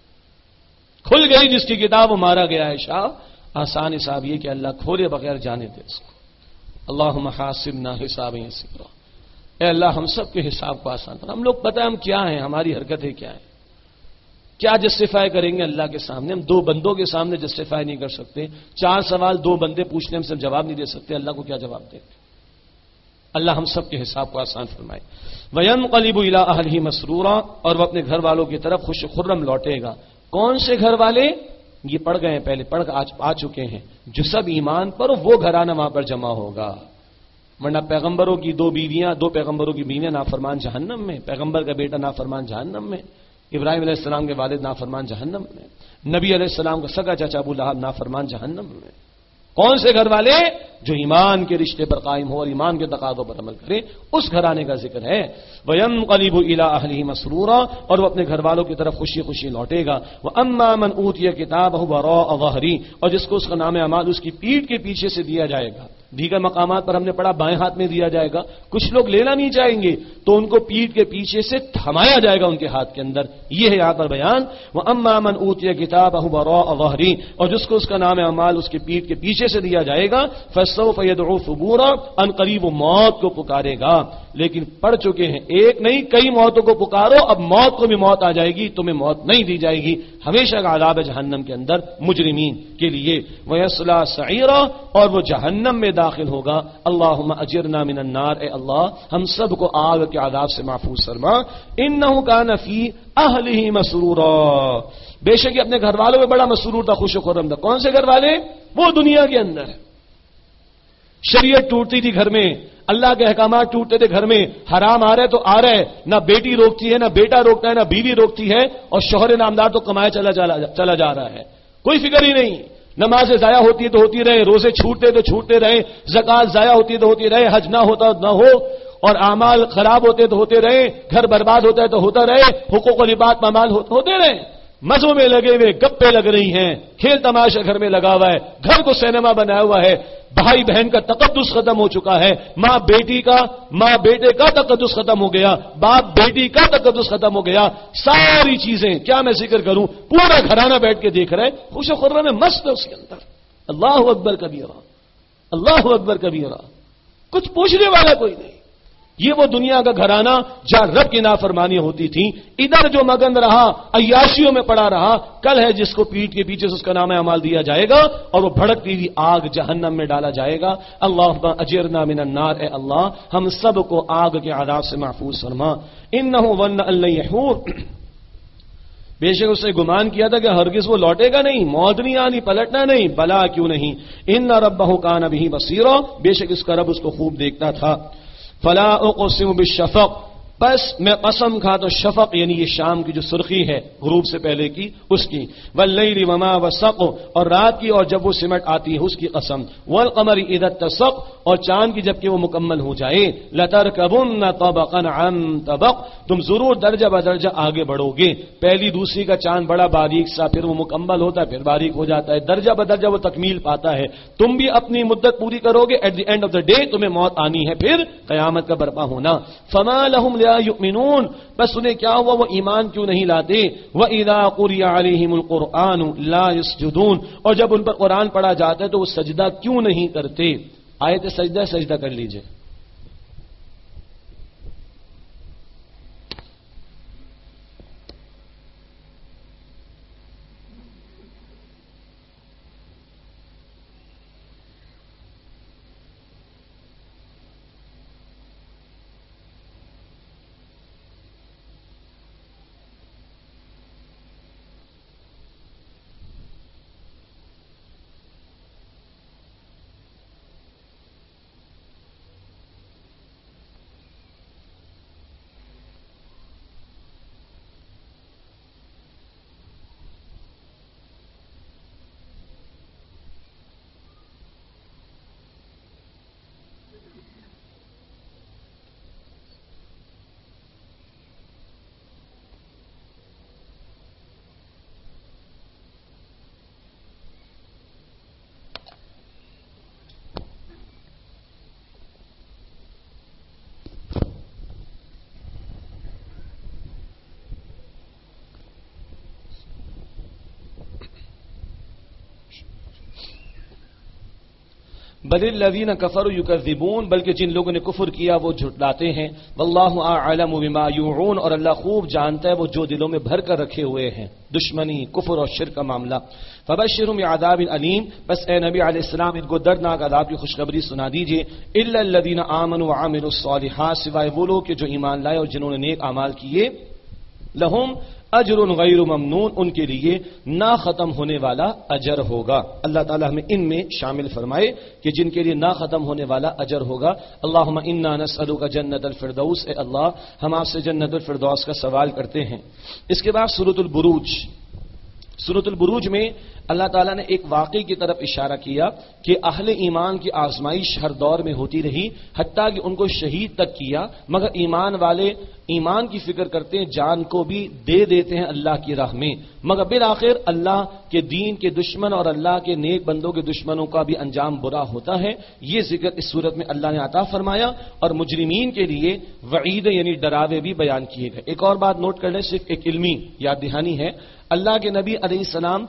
کھل گئی جس کی کتاب وہ مارا گیا ہے۔ شاہ آسان حساب یہ کہ اللہ کھولے بغیر جانے دے اس کو۔ اللہم حاسبنا حسابا یسیرا، اے اللہ ہم سب کے حساب کو آسان کرنا۔ ہم لوگ پتہ ہے ہم کیا ہیں، ہماری حرکتیں کیا ہیں، کیا جسٹیفائی کریں گے اللہ کے سامنے؟ ہم دو بندوں کے سامنے جسٹیفائی نہیں کر سکتے۔ چار سوال دو بندے پوچھنے ہم سب جواب نہیں دے سکتے، اللہ کو کیا جواب دیں گے؟ اللہ ہم سب کے حساب کو آسان فرمائے۔ وَيَنْقَلِبُ إِلَىٰ أَهْلِهِ مَسْرُورًا، اور وہ اپنے گھر والوں کی طرف خوش خرم لوٹے گا۔ کون سے گھر والے؟ یہ پڑھ گئے ہیں پہلے، پڑھ آج آ چکے ہیں، جو سب ایمان پر وہ گھرانہ وہاں پر جمع ہوگا۔ ورنہ پیغمبروں کی دو بیویاں، دو پیغمبروں کی بیویاں نافرمان جہنم میں، پیغمبر کا بیٹا نافرمان جہنم میں، ابراہیم علیہ السلام کے والد نافرمان جہنم میں، نبی علیہ السلام کا سگا چچا ابو لہب نافرمان جہنم میں۔ کون سے گھر والے؟ جو ایمان کے رشتے پر قائم ہو اور ایمان کے تقاضوں پر عمل کرے، اس گھرانے کا ذکر ہے۔ وَيَنْقَلِبُ إِلَىٰ أَهْلِهِ مَسْرُورًا، اور وہ اپنے گھر والوں کی طرف خوشی خوشی لوٹے گا۔ وَأَمَّا مَنْ أُوتِيَ كِتَابَهُ وَرَاءَ ظَهْرِهِ، اور جس کو اس کا نام اعمال اس کی پیٹھ کے پیچھے سے دیا جائے گا۔ دیگر مقامات پر ہم نے پڑھا بائیں ہاتھ میں دیا جائے گا، کچھ لوگ لینا نہیں چاہیں گے تو ان کو پیٹھ کے پیچھے سے تھمایا جائے گا ان کے ہاتھ کے اندر، یہ ہے یہاں پر بیان۔ وَأَمَّا مَنْ أُوتِيَ كِتَابَهُ وَرَاءَ ظَهْرِهِ، اور جس کو اس کا نام اعمال اس کی پیٹھ کے پیچھے سے دیا جائے گا، فَسَوْفَ يَدْعُو ثُبُورًا، ان قریب وہ موت کو پکارے گا۔ لیکن پڑھ چکے ہیں، ایک نہیں کئی موتوں کو پکارو، اب موت کو بھی موت آ جائے گی، تمہیں موت نہیں دی جائے گی، ہمیشہ کا عذاب جہنم کے اندر مجرمین کے لیے۔ وَيَصْلَىٰ سَعِيرًا، اور وہ جہنم میں داخل ہوگا۔ اللہم اجرنا من النار، اے اللہ ہم سب کو آگ کے عذاب سے محفوظ فرما۔ انہ کان فی اہلہ مسرورا، بے شک یہ اپنے گھر والوں میں بڑا مسرور تھا، خوش و خرم تھا۔ کون سے گھر والے؟ وہ دنیا کے اندر شریعت ٹوٹتی تھی گھر میں، اللہ کے احکامات ٹوٹتے تھے گھر میں، حرام آ رہے تو آ رہے، نہ بیٹی روکتی ہے نہ بیٹا روکتا ہے نہ بیوی روکتی ہے، اور شوہر نامدار تو کمائے چلا چلا جا رہا ہے، کوئی فکر ہی نہیں. نمازیں ضائع ہوتی ہے تو ہوتی رہے، روزے چھوٹتے تو چھوٹتے رہے، زکات ضائع ہوتی ہے تو ہوتی رہے، حج نہ ہوتا نہ ہو، اور اعمال خراب ہوتے تو ہوتے رہے، گھر برباد ہوتا ہے تو ہوتا رہے، حقوق و لباس پامال ہوتے رہے. مزوں میں لگے ہوئے، گپے لگ رہی ہیں، کھیل تماشا گھر میں لگا ہوا ہے، گھر کو سینما بنایا ہوا ہے، بھائی بہن کا تقدس ختم ہو چکا ہے، ماں بیٹی کا ماں بیٹے کا تقدس ختم ہو گیا، باپ بیٹی کا تقدس ختم ہو گیا. ساری چیزیں کیا میں ذکر کروں، پورا گھرانہ بیٹھ کے دیکھ رہے، خوش و خرم میں مست ہے اس کے اندر. اللہ اکبر کبیرہ، اللہ اکبر کبیرہ، کچھ پوچھنے والا کوئی نہیں. یہ وہ دنیا کا گھرانہ جہاں رب کی نافرمانی ہوتی تھی، ادھر جو مگن رہا عیاشیوں میں پڑا رہا، کل ہے جس کو پیٹ کے پیچھے سے اس کا نام اعمال دیا جائے گا اور وہ بھڑکتی ہوئی آگ جہنم میں ڈالا جائے گا. اللہم اجرنا من النار، اے اللہ ہم سب کو آگ کے عذاب سے محفوظ فرما. انہ ظن ان لن یحور، بے شک اس نے گمان کیا تھا کہ ہرگز وہ لوٹے گا نہیں، موت نہیں آنی، پلٹنا نہیں. بلا کیوں نہیں، ان ربہ کان بہ بصیرا، بے شک اس کا رب اس کو خوب دیکھتا تھا. فلا اقسم بالشفق، بس میں قسم کھا تو شفق یعنی یہ شام کی جو سرخی ہے غروب سے پہلے کی اس کی، واللیل وما وسق، اور رات کی اور جب وہ سمٹ آتی ہے اس کی قسم، والقمر اذا اتسق، اور چاند کی جب کہ وہ مکمل ہو جائے، لترکبن طبقا عن طبق، تم ضرور درجہ بدرجہ آگے بڑھو گے. پہلی دوسری کا چاند بڑا باریک سا، پھر وہ مکمل ہوتا ہے، پھر باریک ہو جاتا ہے، درجہ بدرجہ وہ تکمیل پاتا ہے. تم بھی اپنی مدت پوری کرو گے، at the end of the day تمہیں موت آنی ہے، پھر قیامت کا برپا ہونا. فما لهم لا یؤمنون، بس انہیں کیا ہوا، وہ ایمان کیوں نہیں لاتے. وَإِذَا قُرِئَ عَلَيْهِمُ الْقُرْآنُ لَا يَسْجُدُونَ، اور جب ان پر قرآن پڑھا جاتا ہے تو وہ سجدہ کیوں نہیں کرتے. آیت سجدہ سجدہ کر لیجئے. بل الذین کفروا یکذبون، بلکہ جن لوگوں نے کفر کیا وہ جھٹلاتے ہیں. واللہ اعلم بما یوعون، اور اللہ خوب جانتا ہے وہ جو دلوں میں بھر کر رکھے ہوئے ہیں، دشمنی، کفر اور شرک کا معاملہ. فبشرهم بعذاب علیم، بس اے نبی علیہ السلام ان کو دردناک عذاب کی خوشخبری سنا دیجئے. الا الذین آمنوا وعملوا الصالحات، سوائے وہ لوگ کہ جو ایمان لائے اور جنہوں نے نیک اعمال کیے. لہم اجر غیر ممنون، ان کے لیے نہ ختم ہونے والا اجر ہوگا. اللہ تعالی ہمیں ان میں شامل فرمائے کہ جن کے لیے نہ ختم ہونے والا اجر ہوگا. اللہم انا نسألک جنت الفردوس، اے اللہ ہم آپ سے جنت الفردوس کا سوال کرتے ہیں. اس کے بعد سورۃ البروج. سورۃ البروج میں اللہ تعالیٰ نے ایک واقعے کی طرف اشارہ کیا کہ اہل ایمان کی آزمائش ہر دور میں ہوتی رہی، حتیٰ کہ ان کو شہید تک کیا، مگر ایمان والے ایمان کی فکر کرتے ہیں، جان کو بھی دے دیتے ہیں اللہ کی راہ میں، مگر بالآخر اللہ کے دین کے دشمن اور اللہ کے نیک بندوں کے دشمنوں کا بھی انجام برا ہوتا ہے. یہ ذکر اس صورت میں اللہ نے عطا فرمایا، اور مجرمین کے لیے وعید یعنی ڈراوے بھی بیان کیے گئے. ایک اور بات نوٹ کر لیں، صرف ایک علمی یاد دہانی ہے. اللہ کے نبی علیہ السلام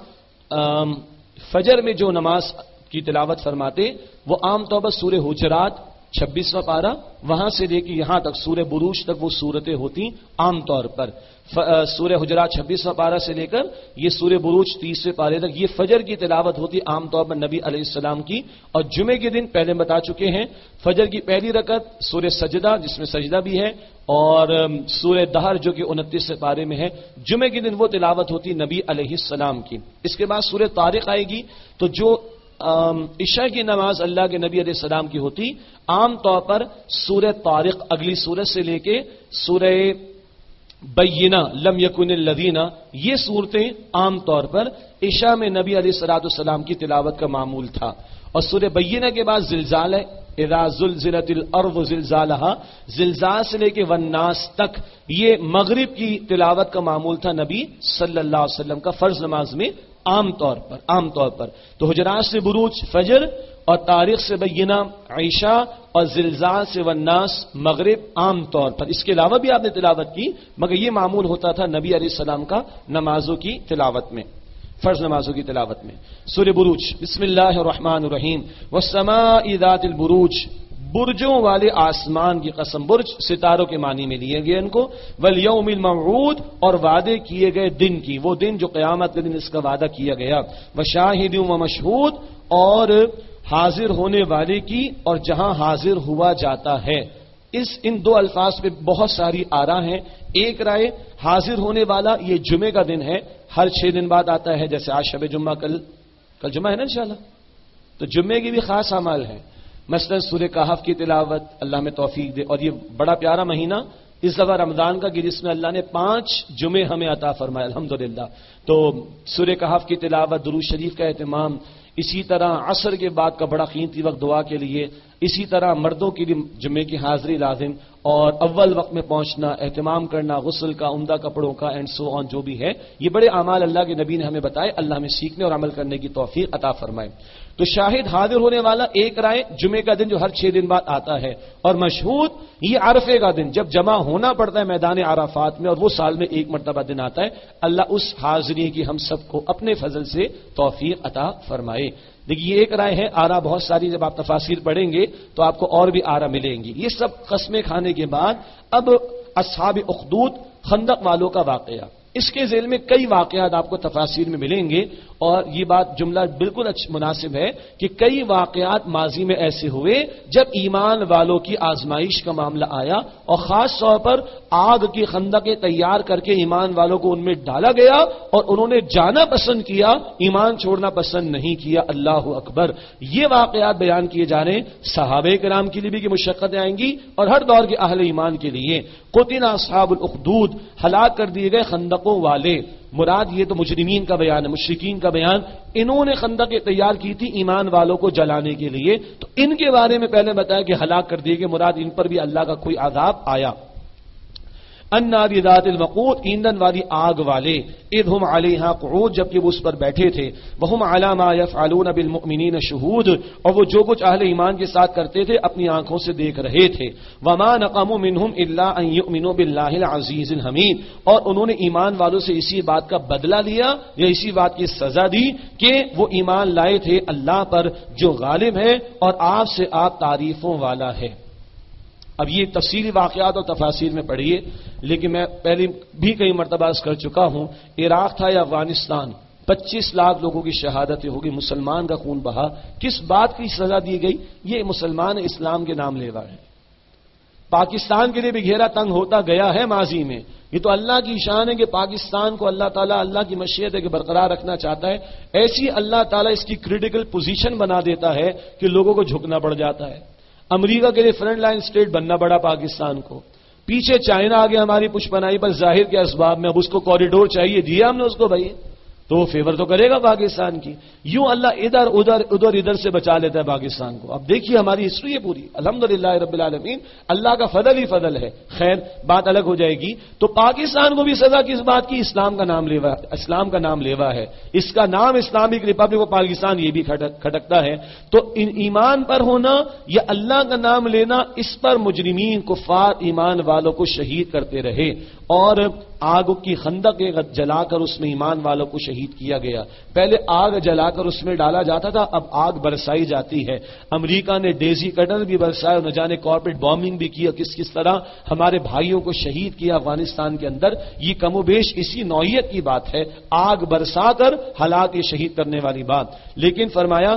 فجر میں جو نماز کی تلاوت فرماتے وہ عام طور پر سورہ حجرات چھبیسواں پارہ وہاں سے لے کے یہاں تک سورہ بروج تک وہ صورتیں ہوتی عام طور پر. سورہ حجرات چھبیسواں پارہ سے لے کر یہ سورہ بروج تیسویں پارے تک یہ فجر کی تلاوت ہوتی عام طور پر نبی علیہ السلام کی. اور جمعے کے دن پہلے بتا چکے ہیں فجر کی پہلی رکعت سورہ سجدہ جس میں سجدہ بھی ہے، اور سورہ دہر جو کہ انتیسویں پارے میں ہے، جمعے کے دن وہ تلاوت ہوتی نبی علیہ السلام کی. اس کے بعد سورہ طارق آئے گی، تو جو عشاء کی نماز اللہ کے نبی علیہ السلام کی ہوتی عام طور پر سورہ طارق اگلی سورت سے لے کے سورہ بینہ لم یکن الذین، یہ صورتیں عام طور پر عشاء میں نبی علیہ الصلوۃ والسلام کی تلاوت کا معمول تھا. اور سورہ بینہ کے بعد زلزال ہے، اذا زلزلت الارض زلزالها، زلزال سے لے کے والناس تک یہ مغرب کی تلاوت کا معمول تھا نبی صلی اللہ علیہ وسلم کا فرض نماز میں عام طور پر عام طور پر تو حجرات سے بروج فجر اور تاریخ سے بینہ عشاء اور زلزال سے والناس مغرب عام طور پر. اس کے علاوہ بھی آپ نے تلاوت کی، مگر یہ معمول ہوتا تھا نبی علیہ السلام کا نمازوں کی تلاوت میں، فرض نمازوں کی تلاوت میں. سورہ بروج، بسم اللہ الرحمن الرحیم. والسماء ذات البروج، برجوں والے آسمان کی قسم. برج ستاروں کے معنی میں لیے گئے ان کو. والیوم الموعود، اور وعدے کیے گئے دن کی، وہ دن جو قیامت کے دن اس کا وعدہ کیا گیا. وشاہد ومشہود، اور حاضر ہونے والے کی اور جہاں حاضر ہوا جاتا ہے. اس ان دو الفاظ پہ بہت ساری آراء ہیں. ایک رائے حاضر ہونے والا یہ جمعے کا دن ہے، ہر چھ دن بعد آتا ہے، جیسے آج شب جمعہ، کل کل جمعہ ہے نا انشاءاللہ، تو جمعے کی بھی خاص اعمال ہیں. مثلا سورہ کہف کی تلاوت اللہ میں توفیق دے. اور یہ بڑا پیارا مہینہ اس دفعہ رمضان کا کہ جس میں اللہ نے پانچ جمعے ہمیں عطا فرمائے الحمدللہ. تو سورہ کہف کی تلاوت، درود شریف کا اہتمام، اسی طرح عصر کے بعد کا بڑا قیمتی وقت دعا کے لیے، اسی طرح مردوں کے لیے جمعے کی حاضری لازم، اور اول وقت میں پہنچنا، اہتمام کرنا غسل کا، عمدہ کپڑوں کا، اینڈ سو آن جو بھی ہے. یہ بڑے اعمال اللہ کے نبی نے ہمیں بتائے. اللہ ہمیں سیکھنے اور عمل کرنے کی توفیق عطا فرمائے. تو شاہد حاضر ہونے والا ایک رائے جمعے کا دن جو ہر چھ دن بعد آتا ہے. اور مشہود یہ عرفے کا دن جب جمع ہونا پڑتا ہے میدان عرفات میں، اور وہ سال میں ایک مرتبہ دن آتا ہے. اللہ اس حاضری کی ہم سب کو اپنے فضل سے توفیق عطا فرمائے. دیکھیے یہ ایک رائے ہے، آرا بہت ساری، جب آپ تفاصیل پڑھیں گے تو آپ کو اور بھی آرا ملیں گی. یہ سب قسمیں کھانے کے بعد اب اصحاب اخدود، خندق والوں کا واقعہ، اس کے ذیل میں کئی واقعات آپ کو تفاصیل میں ملیں گے. اور یہ بات جملہ بالکل مناسب ہے کہ کئی واقعات ماضی میں ایسے ہوئے جب ایمان والوں کی آزمائش کا معاملہ آیا، اور خاص طور پر آگ کی خندقیں تیار کر کے ایمان والوں کو ان میں ڈالا گیا اور انہوں نے جانا پسند کیا، ایمان چھوڑنا پسند نہیں کیا. اللہ اکبر. یہ واقعات بیان کیے جا رہے ہیں. صحابہ کرام کے لیے بھی کہ مشقتیں آئیں گی اور ہر دور کے اہل ایمان کے لیے. قتل اصحاب الاخدود، ہلاک کر دیے گئے خندقوں والے. مراد یہ تو مجرمین کا بیان ہے، مشرکین کا بیان. انہوں نے خندقیں تیار کی تھی ایمان والوں کو جلانے کے لیے، تو ان کے بارے میں پہلے بتایا کہ ہلاک کر دیے گئے. مراد ان پر بھی اللہ کا کوئی عذاب آیا. النار ذات الوقود، ایندھن والی آگ والے. اذ ہم علیہا قعود، جبکہ وہ اس پر بیٹھے تھے. وہم علی ما یفعلون بالمؤمنین شہود، اور وہ جو کچھ اہل ایمان کے ساتھ کرتے تھے اپنی آنکھوں سے دیکھ رہے تھے. وما نقموا منہم الا ان یؤمنوا باللہ العزیز الحمید، اور انہوں نے ایمان والوں سے اسی بات کا بدلہ لیا یا اسی بات کی سزا دی کہ وہ ایمان لائے تھے اللہ پر جو غالب ہے اور آپ سے آپ تعریفوں والا ہے. اب یہ تفصیلی واقعات اور تفاصیل میں پڑھیے، لیکن میں پہلے بھی کئی مرتبہ عرض کر چکا ہوں، عراق تھا یا افغانستان، پچیس لاکھ لوگوں کی شہادتیں ہوگی، مسلمان کا خون بہا. کس بات کی سزا دی گئی؟ یہ مسلمان اسلام کے نام لیوا ہے. پاکستان کے لیے بھی گھیرا تنگ ہوتا گیا ہے ماضی میں. یہ تو اللہ کی شان ہے کہ پاکستان کو اللہ تعالیٰ، اللہ کی مشیت ہے کہ برقرار رکھنا چاہتا ہے. ایسی اللہ تعالیٰ اس کی کریٹیکل پوزیشن بنا دیتا ہے کہ لوگوں کو جھکنا پڑ جاتا ہے. امریکہ کے لیے فرنٹ لائن اسٹیٹ بننا پڑا پاکستان کو. پیچھے چائنا آگے ہماری پشپناہی پر ظاہر کے اسباب میں، اب اس کو کوریڈور چاہیے، دیا ہم نے اس کو بھائی، تو وہ فیور تو کرے گا پاکستان کی. یوں اللہ ادھر ادھر ادھر ادھر سے بچا لیتا ہے پاکستان کو. اب دیکھیے ہماری ہسٹری ہے پوری، الحمدللہ رب العالمین، اللہ کا فضل ہی فضل ہے. خیر بات الگ ہو جائے گی. تو پاکستان کو بھی سزا کس بات کی؟ اسلام کا نام لیوا، اسلام کا نام لیوا ہے. اس کا نام اسلامک ریپبلک آف پاکستان یہ بھی کھٹکتا ہے. تو ان ایمان پر ہونا یا اللہ کا نام لینا، اس پر مجرمین کفار ایمان والوں کو شہید کرتے رہے. اور آگ کی خندق جلا کر اس میں ایمان والوں کو شہید کیا گیا. پہلے آگ جلا کر اس میں ڈالا جاتا تھا، اب آگ برسائی جاتی ہے. امریکہ نے ڈیزی کٹر بھی برسایا، نہ جانے کارپوریٹ بامبنگ بھی کیا، کس کس طرح ہمارے بھائیوں کو شہید کیا افغانستان کے اندر. یہ کم و بیش اسی نوعیت کی بات ہے، آگ برسا کر ہلاک شہید کرنے والی بات. لیکن فرمایا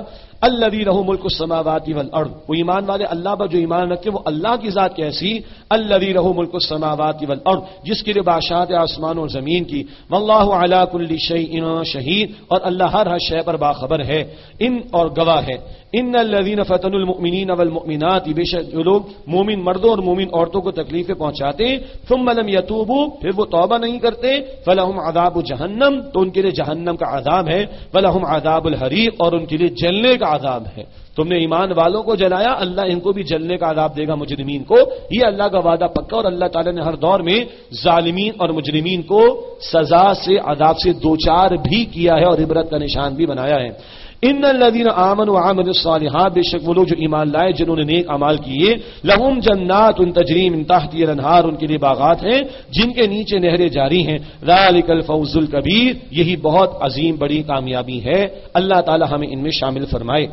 الذی لہ ملک السماوات والارض، وہ ایمان والے اللہ پر جو ایمان رکھے وہ اللہ کی ذات کیسی، الذی لہ ملک السماوات والارض، جس کے لیے بادشاہت آسمان اور زمین کی، واللہ علی کل شیء شہید، اور اللہ ہر ہر شے پر باخبر ہے ان اور گواہ ہے۔ ان الذین فتنوا المؤمنین والمؤمنات، بے شک جو لوگ مومن مردوں اور مومن عورتوں کو تکلیفیں پہنچاتے ثم لم یتوبوا، پھر وہ توبہ نہیں کرتے، فلہم عذاب جہنم، تو ان کے لیے جہنم کا عذاب ہے، فلہم عذاب الحریق، اور ان کے لیے جلنے کا عذاب ہے۔ تم نے ایمان والوں کو جلایا، اللہ ان کو بھی جلنے کا عذاب دے گا مجرمین کو، یہ اللہ کا وعدہ پکا، اور اللہ تعالیٰ نے ہر دور میں ظالمین اور مجرمین کو سزا سے عذاب سے دوچار بھی کیا ہے اور عبرت کا نشان بھی بنایا ہے۔ ان الذين آمنوا وعملوا الصالحات، بے شک وہ لوگ جو ایمان لائے جنہوں نے نیک اعمال کیے، لہم جنات تجری من تحتها الانہار، ان کے لیے باغات ہیں جن کے نیچے نہریں جاری ہیں، ذلک الفوز الکبیر، یہی بہت عظیم بڑی کامیابی ہے، اللہ تعالی ہمیں ان میں شامل فرمائے۔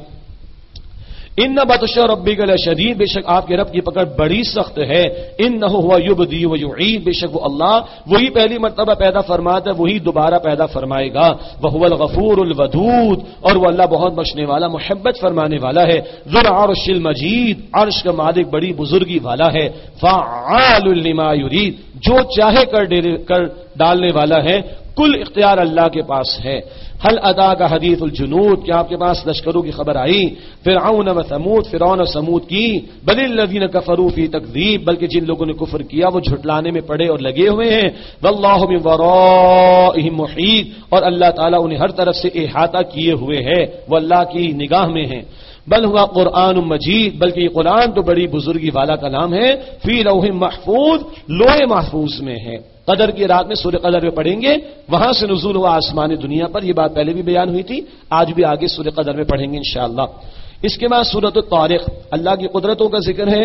ان بطش ربک لشدید، بے شک آپ کے رب کی پکڑ بڑی سخت ہے، انہ هو یبدی و یعید، بے شک وہ اللہ وہی پہلی مرتبہ پیدا فرماتا ہے وہی دوبارہ پیدا فرمائے گا، وہو الغفور الودود، اور وہ اللہ بہت بخشنے والا محبت فرمانے والا ہے، ذو العرش المجید، عرش کا مالک بڑی بزرگی والا ہے، فعال لما یرید، جو چاہے کر کر ڈالنے والا ہے، کل اختیار اللہ کے پاس ہے۔ حل ادا کا حدیث الجنود، کیا آپ کے پاس لشکروں کی خبر آئی، فرعون و ثمود، فرعون و ثمود کی، بل الذین کفروا فی تکذیب، بلکہ جن لوگوں نے کفر کیا وہ جھٹلانے میں پڑے اور لگے ہوئے ہیں، واللہ من ورائہم محیط، اور اللہ تعالیٰ انہیں ہر طرف سے احاطہ کیے ہوئے ہے، وہ اللہ کی نگاہ میں ہیں۔ بل ہوا قرآن مجید، بلکہ یہ قرآن تو بڑی بزرگی والا کلام ہے، فی لوح محفوظ، لوح محفوظ میں ہے۔ قدر کی رات میں سورہ قدر میں پڑھیں گے، وہاں سے نزول ہوا آسمان دنیا پر، یہ بات پہلے بھی بیان ہوئی تھی، آج بھی آگے سورہ قدر میں پڑھیں گے انشاءاللہ۔ اس کے بعد سورۃ الطارق، اللہ کی قدرتوں کا ذکر ہے،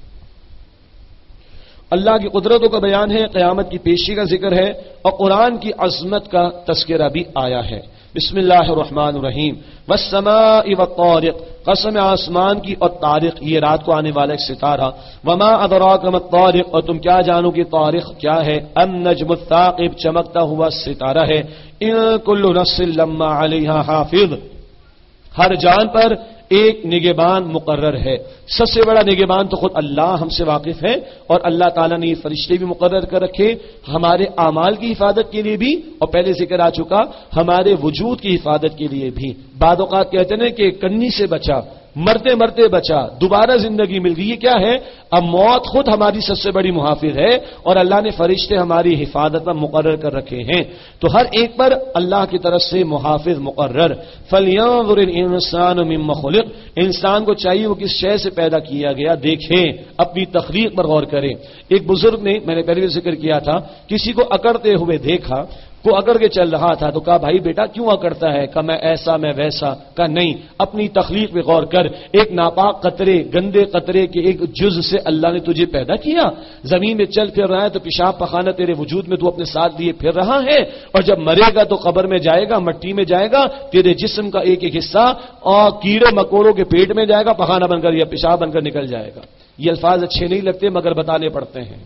اللہ کی قدرتوں کا بیان ہے، قیامت کی پیشی کا ذکر ہے، اور قرآن کی عظمت کا تذکرہ بھی آیا ہے۔ بسم اللہ الرحمن الرحیم، والسماء والطارق، قسم آسمان کی اور طارق، یہ رات کو آنے والا ایک ستارہ، وما ادراک ما الطارق، اور تم کیا جانو کہ طارق کیا ہے، النجم الثاقب، چمکتا ہوا ستارہ ہے، ان کل نفس لما علیہا حافظ، ہر جان پر ایک نگہبان مقرر ہے۔ سب سے بڑا نگہبان تو خود اللہ ہم سے واقف ہے، اور اللہ تعالیٰ نے یہ فرشتے بھی مقرر کر رکھے ہمارے اعمال کی حفاظت کے لیے بھی، اور پہلے ذکر آ چکا ہمارے وجود کی حفاظت کے لیے بھی۔ بعض اوقات کہتے ہیں کہ کنی سے بچا، مرتے مرتے بچا، دوبارہ زندگی مل گئی، یہ کیا ہے؟ اب موت خود ہماری سب سے بڑی محافظ ہے، اور اللہ نے فرشتے ہماری حفاظت پر مقرر کر رکھے ہیں، تو ہر ایک پر اللہ کی طرف سے محافظ مقرر۔ فَلْيَنظُرِ الْإِنسَانُ مِمَّا خُلِقَ، انسان کو چاہیے وہ کس شے سے پیدا کیا گیا دیکھیں، اپنی تخلیق پر غور کریں۔ ایک بزرگ نے، میں نے پہلے بھی ذکر کیا تھا، کسی کو اکڑتے ہوئے دیکھا، کو اکڑ کے چل رہا تھا تو کہا بھائی بیٹا کیوں اکڑتا ہے؟ کہا میں ایسا میں ویسا۔ کہا نہیں، اپنی تخلیق پہ غور کر، ایک ناپاک قطرے، گندے قطرے کے ایک جز سے اللہ نے تجھے پیدا کیا، زمین میں چل پھر رہا ہے تو پیشاب پخانہ تیرے وجود میں تو اپنے ساتھ لیے پھر رہا ہے، اور جب مرے گا تو قبر میں جائے گا، مٹی میں جائے گا، تیرے جسم کا ایک ایک حصہ اور کیڑے مکوڑوں کے پیٹ میں جائے گا، پخانہ بن کر یا پیشاب بن کر نکل جائے گا۔ یہ الفاظ اچھے نہیں لگتے مگر بتانے پڑتے ہیں،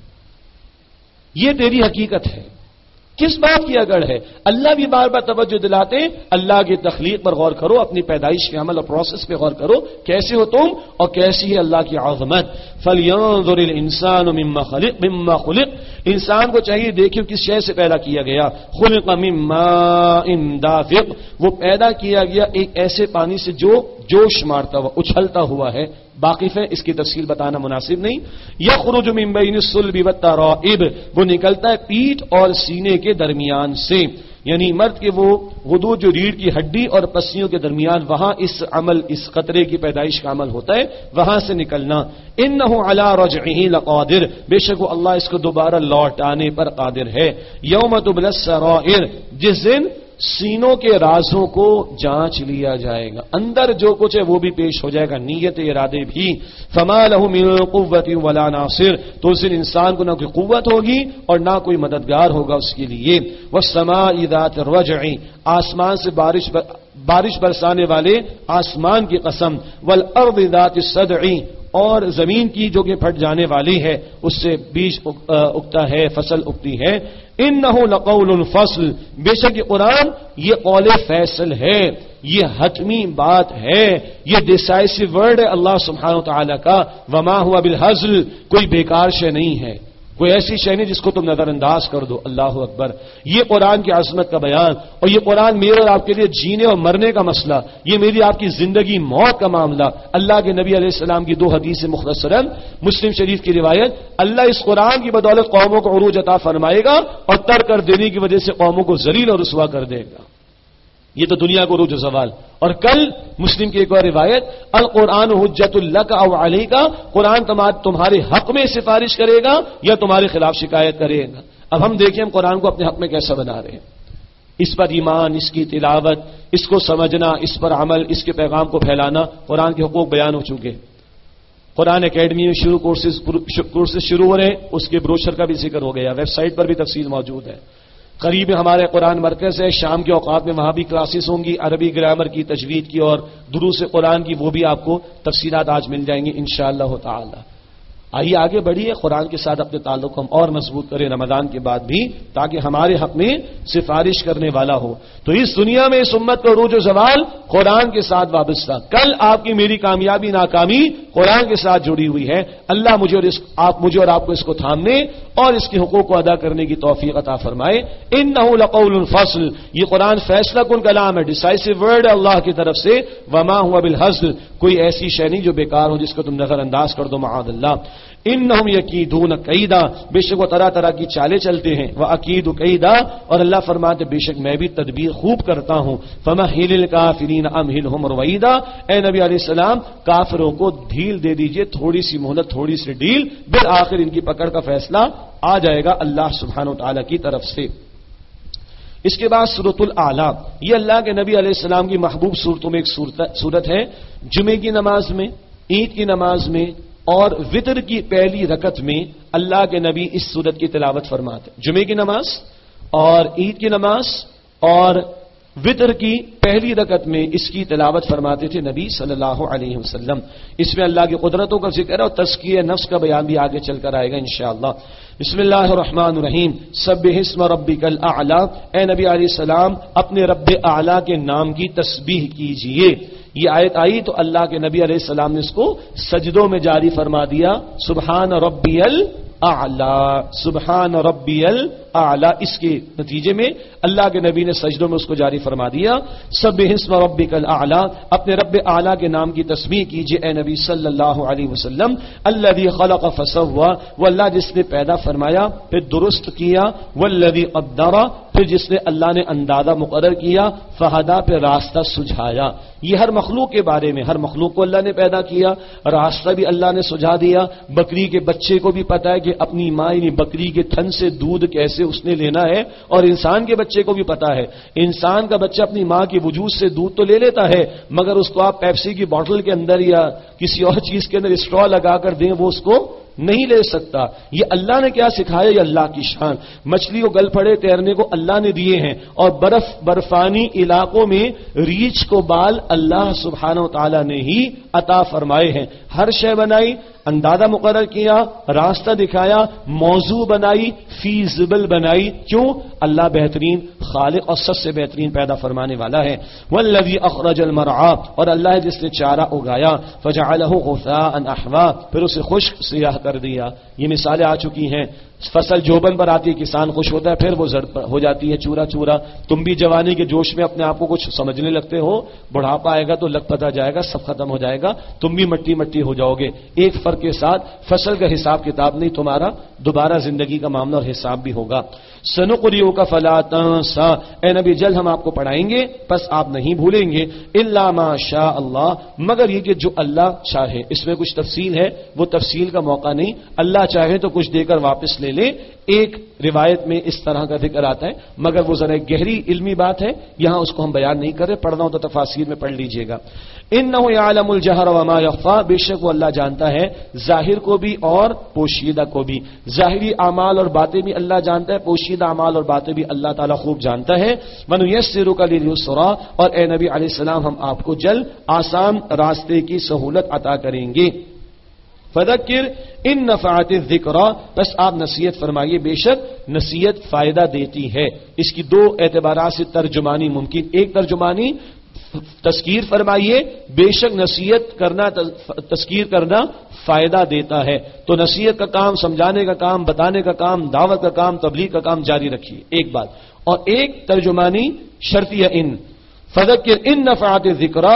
یہ تیری حقیقت ہے۔ کس بات کی اگڑ ہے؟ اللہ بھی بار بار توجہ دلاتے، اللہ کی تخلیق پر غور کرو، اپنی پیدائش کے عمل اور پروسیس پہ غور کرو، کیسے ہو تم اور کیسی ہے اللہ کی عظمت۔ فَلْيَنظُرِ الْإِنسَانُ مِمَّا خَلِقَ مِمَّا خُلِقَ، انسان کو چاہیے دیکھو کس شے سے پیدا کیا گیا، خُلِقَ مِن مَّاءٍ دَافِقٍ، وہ پیدا کیا گیا ایک ایسے پانی سے جو جوش مارتا ہوا، اچھلتا ہوا ہے۔ باقف ہے، اس کی تفصیل بتانا مناسب نہیں۔ یخرج من بین الصلب والترائب، وہ نکلتا ہے پیٹھ اور سینے کے درمیان سے، یعنی مرد کے وہ غدود جو ریڑھ کی ہڈی اور پسلیوں کے درمیان، وہاں اس عمل، اس قطرے کی پیدائش کا عمل ہوتا ہے، وہاں سے نکلنا۔ انہ علی رجعہ لقادر، بے شک وہ اللہ اس کو دوبارہ لوٹانے پر قادر ہے۔ یوم تبلی السرائر، جس دن سینوں کے رازوں کو جانچ لیا جائے گا، اندر جو کچھ ہے وہ بھی پیش ہو جائے گا، نیت ارادے بھی۔ فما لہ من قوت ولا ناصر، تو اس دن انسان کو نہ کوئی قوت ہوگی اور نہ کوئی مددگار ہوگا اس کے لیے۔ والسماء ذات الرجع، آسمان سے بارش بر بارش برسانے والے آسمان کی قسم۔ والارض ذات الصدع، اور زمین کی جو کہ پھٹ جانے والی ہے اس سے بیج اگتا ہے، فصل اگتی ہے. انہ لقول فصل، بے شک یہ قرآن یہ قول فیصل ہے، یہ حتمی بات ہے، یہ ڈیسائسو ورڈ ہے اللہ سبحانہ وتعالی کا. وما ہوا بالہزل، کوئی بیکار شے نہیں ہے، کوئی ایسی شے نہیں جس کو تم نظر انداز کر دو. اللہ اکبر. یہ قرآن کی عظمت کا بیان، اور یہ قرآن میرے اور آپ کے لیے جینے اور مرنے کا مسئلہ، یہ میری آپ کی زندگی موت کا معاملہ. اللہ کے نبی علیہ السلام کی دو حدیث مختصراً، مسلم شریف کی روایت، اللہ اس قرآن کی بدولت قوموں کو عروج عطا فرمائے گا اور ترک کر دینے کی وجہ سے قوموں کو ذلیل اور رسوا کر دے گا. یہ تو دنیا کو عروج و زوال. اور کل مسلم کی ایک اور روایت، القرآن حجت لک او علیک، قرآن تمہارے حق میں سفارش کرے گا یا تمہارے خلاف شکایت کرے گا. اب ہم دیکھیں ہم قرآن کو اپنے حق میں کیسا بنا رہے ہیں. اس پر ایمان، اس کی تلاوت، اس کو سمجھنا، اس پر عمل، اس کے پیغام کو پھیلانا. قرآن کے حقوق بیان ہو چکے. قرآن اکیڈمی میں شروع کورسز کورسز شروع ہو رہے ہیں، اس کے بروشر کا بھی ذکر ہو گیا، ویب سائٹ پر بھی تفصیل موجود ہے. قریب ہمارے قرآن مرکز ہے، شام کے اوقات میں وہاں بھی کلاسز ہوں گی، عربی گرامر کی، تجوید کی اور دروس قرآن کی، وہ بھی آپ کو تفصیلات آج مل جائیں گی انشاءاللہ تعالی. آئیے آگے بڑھیے، قرآن کے ساتھ اپنے تعلق ہم اور مضبوط کریں رمضان کے بعد بھی، تاکہ ہمارے حق میں سفارش کرنے والا ہو. تو اس دنیا میں اس امت کا عروج و زوال قرآن کے ساتھ وابستہ. کل آپ کی میری کامیابی ناکامی قرآن کے ساتھ جڑی ہوئی ہے. اللہ مجھے اور اس آپ مجھے اور آپ کو اس کو تھامنے اور اس کے حقوق کو ادا کرنے کی توفیق عطا فرمائے. انہ لقول فصل، یہ قرآن فیصلہ کن کلام ہے، ڈیسائسو ورڈ ہے اللہ کی طرف سے. وما ہوا بالہزل، کوئی ایسی شے نہیں جو بیکار ہو جس کو تم نظر انداز کر دو معاذ اللہ. انہم یکیدون کیدا، بے شک وہ طرح طرح کی چالیں چلتے ہیں. وَأَكِيدُ کیدا، اور اللہ فرماتے بے شک میں بھی تدبیر خوب کرتا ہوں. فَمَهِّلِ الْكَافِرِينَ أَمْهِلْهُمْ رُوَيْدًا، اے نبی علیہ السلام کافروں کو ڈھیل دے دیجئے، تھوڑی سی مہلت، تھوڑی سی ڈھیل، بالآخر ان کی پکڑ کا فیصلہ آ جائے گا اللہ سبحانہ وتعالی کی طرف سے. اس کے بعد سورۃ الاعلی، یہ اللہ کے نبی علیہ السلام کی محبوب صورتوں میں ایک صورت ہے. جمعے کی نماز میں، عید کی نماز میں اور وتر کی پہلی رکعت میں اللہ کے نبی اس سورت کی تلاوت فرماتے. جمعے کی نماز اور عید کی نماز اور وتر کی پہلی رکعت میں اس کی تلاوت فرماتے تھے نبی صلی اللہ علیہ وسلم. اس میں اللہ کی قدرتوں کا ذکر ہے اور تزکیہ نفس کا بیان بھی آگے چل کر آئے گا انشاءاللہ. بسم اللہ الرحمن الرحیم. سبح اسم ربک الاعلی، اے نبی علیہ السلام اپنے رب اعلی کے نام کی تسبیح کیجئے. یہ آیت آئی تو اللہ کے نبی علیہ السلام نے اس کو سجدوں میں جاری فرما دیا. سبحان ربی الاعلی، سبحان ربی الاعلی. اس کے نتیجے میں اللہ کے نبی نے سجدوں میں اس کو جاری فرما دیا. سبح اسم ربک الاعلی، اپنے رب اعلی کے نام کی تسبیح کیجئے اے نبی صلی اللہ علیہ وسلم. الذی خلق فسوى، وہ اللہ جس نے پیدا فرمایا پھر درست کیا. والذی قدر، پھر جس نے اللہ نے اندازہ مقرر کیا. فہدا، پھر راستہ سجھایا. یہ ہر مخلوق کے بارے میں، ہر مخلوق کو اللہ نے پیدا کیا، راستہ بھی اللہ نے سجھا دیا. بکری کے بچے کو بھی پتا ہے کہ اپنی ماں یعنی بکری کے تھن سے دودھ کیسے اس نے لینا ہے، اور انسان کے بچے کو بھی پتا ہے. انسان کا بچہ اپنی ماں کے وجود سے دودھ تو لے لیتا ہے، مگر اس کو آپ پیپسی کی بوتل کے اندر یا کسی اور چیز کے اندر اسٹرا لگا کر دیں وہ اس کو نہیں لے سکتا. یہ اللہ نے کیا سکھایا، یہ اللہ کی شان. مچھلی کو گل پڑے تیرنے کو اللہ نے دیے ہیں، اور برف برفانی علاقوں میں ریچھ کو بال اللہ سبحانہ و تعالی نے ہی عطا فرمائے ہیں. ہر شے بنائی، اندازہ مقرر کیا، راستہ دکھایا، موضوع بنائی، فیزبل بنائی. کیوں؟ اللہ بہترین خالق اور سب سے بہترین پیدا فرمانے والا ہے. والذی اخرج المرعى، اور اللہ ہے جس نے چارہ اگایا. فجعلہ غثاء احوا، پھر اسے خشک سیاہ کر دیا. یہ مثالیں آ چکی ہیں. فصل جوبن پر آتی ہے، کسان خوش ہوتا ہے، پھر وہ زرد ہو جاتی ہے، چورا چورا. تم بھی جوانی کے جوش میں اپنے آپ کو کچھ سمجھنے لگتے ہو، بڑھاپا آئے گا تو لگ پتا جائے گا، سب ختم ہو جائے گا، تم بھی مٹی مٹی ہو جاؤ گے. ایک فرق کے ساتھ فصل کا حساب کتاب نہیں، تمہارا دوبارہ زندگی کا معاملہ اور حساب بھی ہوگا. سنقرئک فلا تنسى، اے نبی جلد ہم آپ کو پڑھائیں گے پس آپ نہیں بھولیں گے. الا ما شاء اللہ، مگر یہ کہ جو اللہ چاہے. اس میں کچھ تفصیل ہے، وہ تفصیل کا موقع نہیں. اللہ چاہے تو کچھ دے کر واپس لے لے. ایک روایت میں اس طرح کا ذکر آتا ہے، مگر وہ ذرا گہری علمی بات ہے، یہاں اس کو ہم بیان نہیں کر رہے. پڑھنا ہو تو تفاسیر میں پڑھ لیجئے گا. انہ یعلم الجہر وما یخفی، بے شک وہ اللہ جانتا ہے ظاہر کو بھی اور پوشیدہ کو بھی. ظاہری اعمال اور باتیں بھی اللہ جانتا ہے، پوشیدہ اعمال اور باتیں بھی اللہ تعالیٰ خوب جانتا ہے. ونیسرک للعسری، اور اے نبی علیہ السلام ہم آپ کو جلد آسان راستے کی سہولت عطا کریں گے. فذکر ان نفعت الذکری، بس آپ نصیحت فرمائیے، بے شک نصیحت فائدہ دیتی ہے۔ اس کی دو اعتبارات سے ترجمانی ممکن، ایک ترجمانی تذکیر فرمائیے، بے شک نصیحت کرنا تذکیر کرنا فائدہ دیتا ہے، تو نصیحت کا کام، سمجھانے کا کام، بتانے کا کام، دعوت کا کام، تبلیغ کا کام جاری رکھیے، ایک بات۔ اور ایک ترجمانی شرطیہ ان، فذکر ان نفعت الذکری،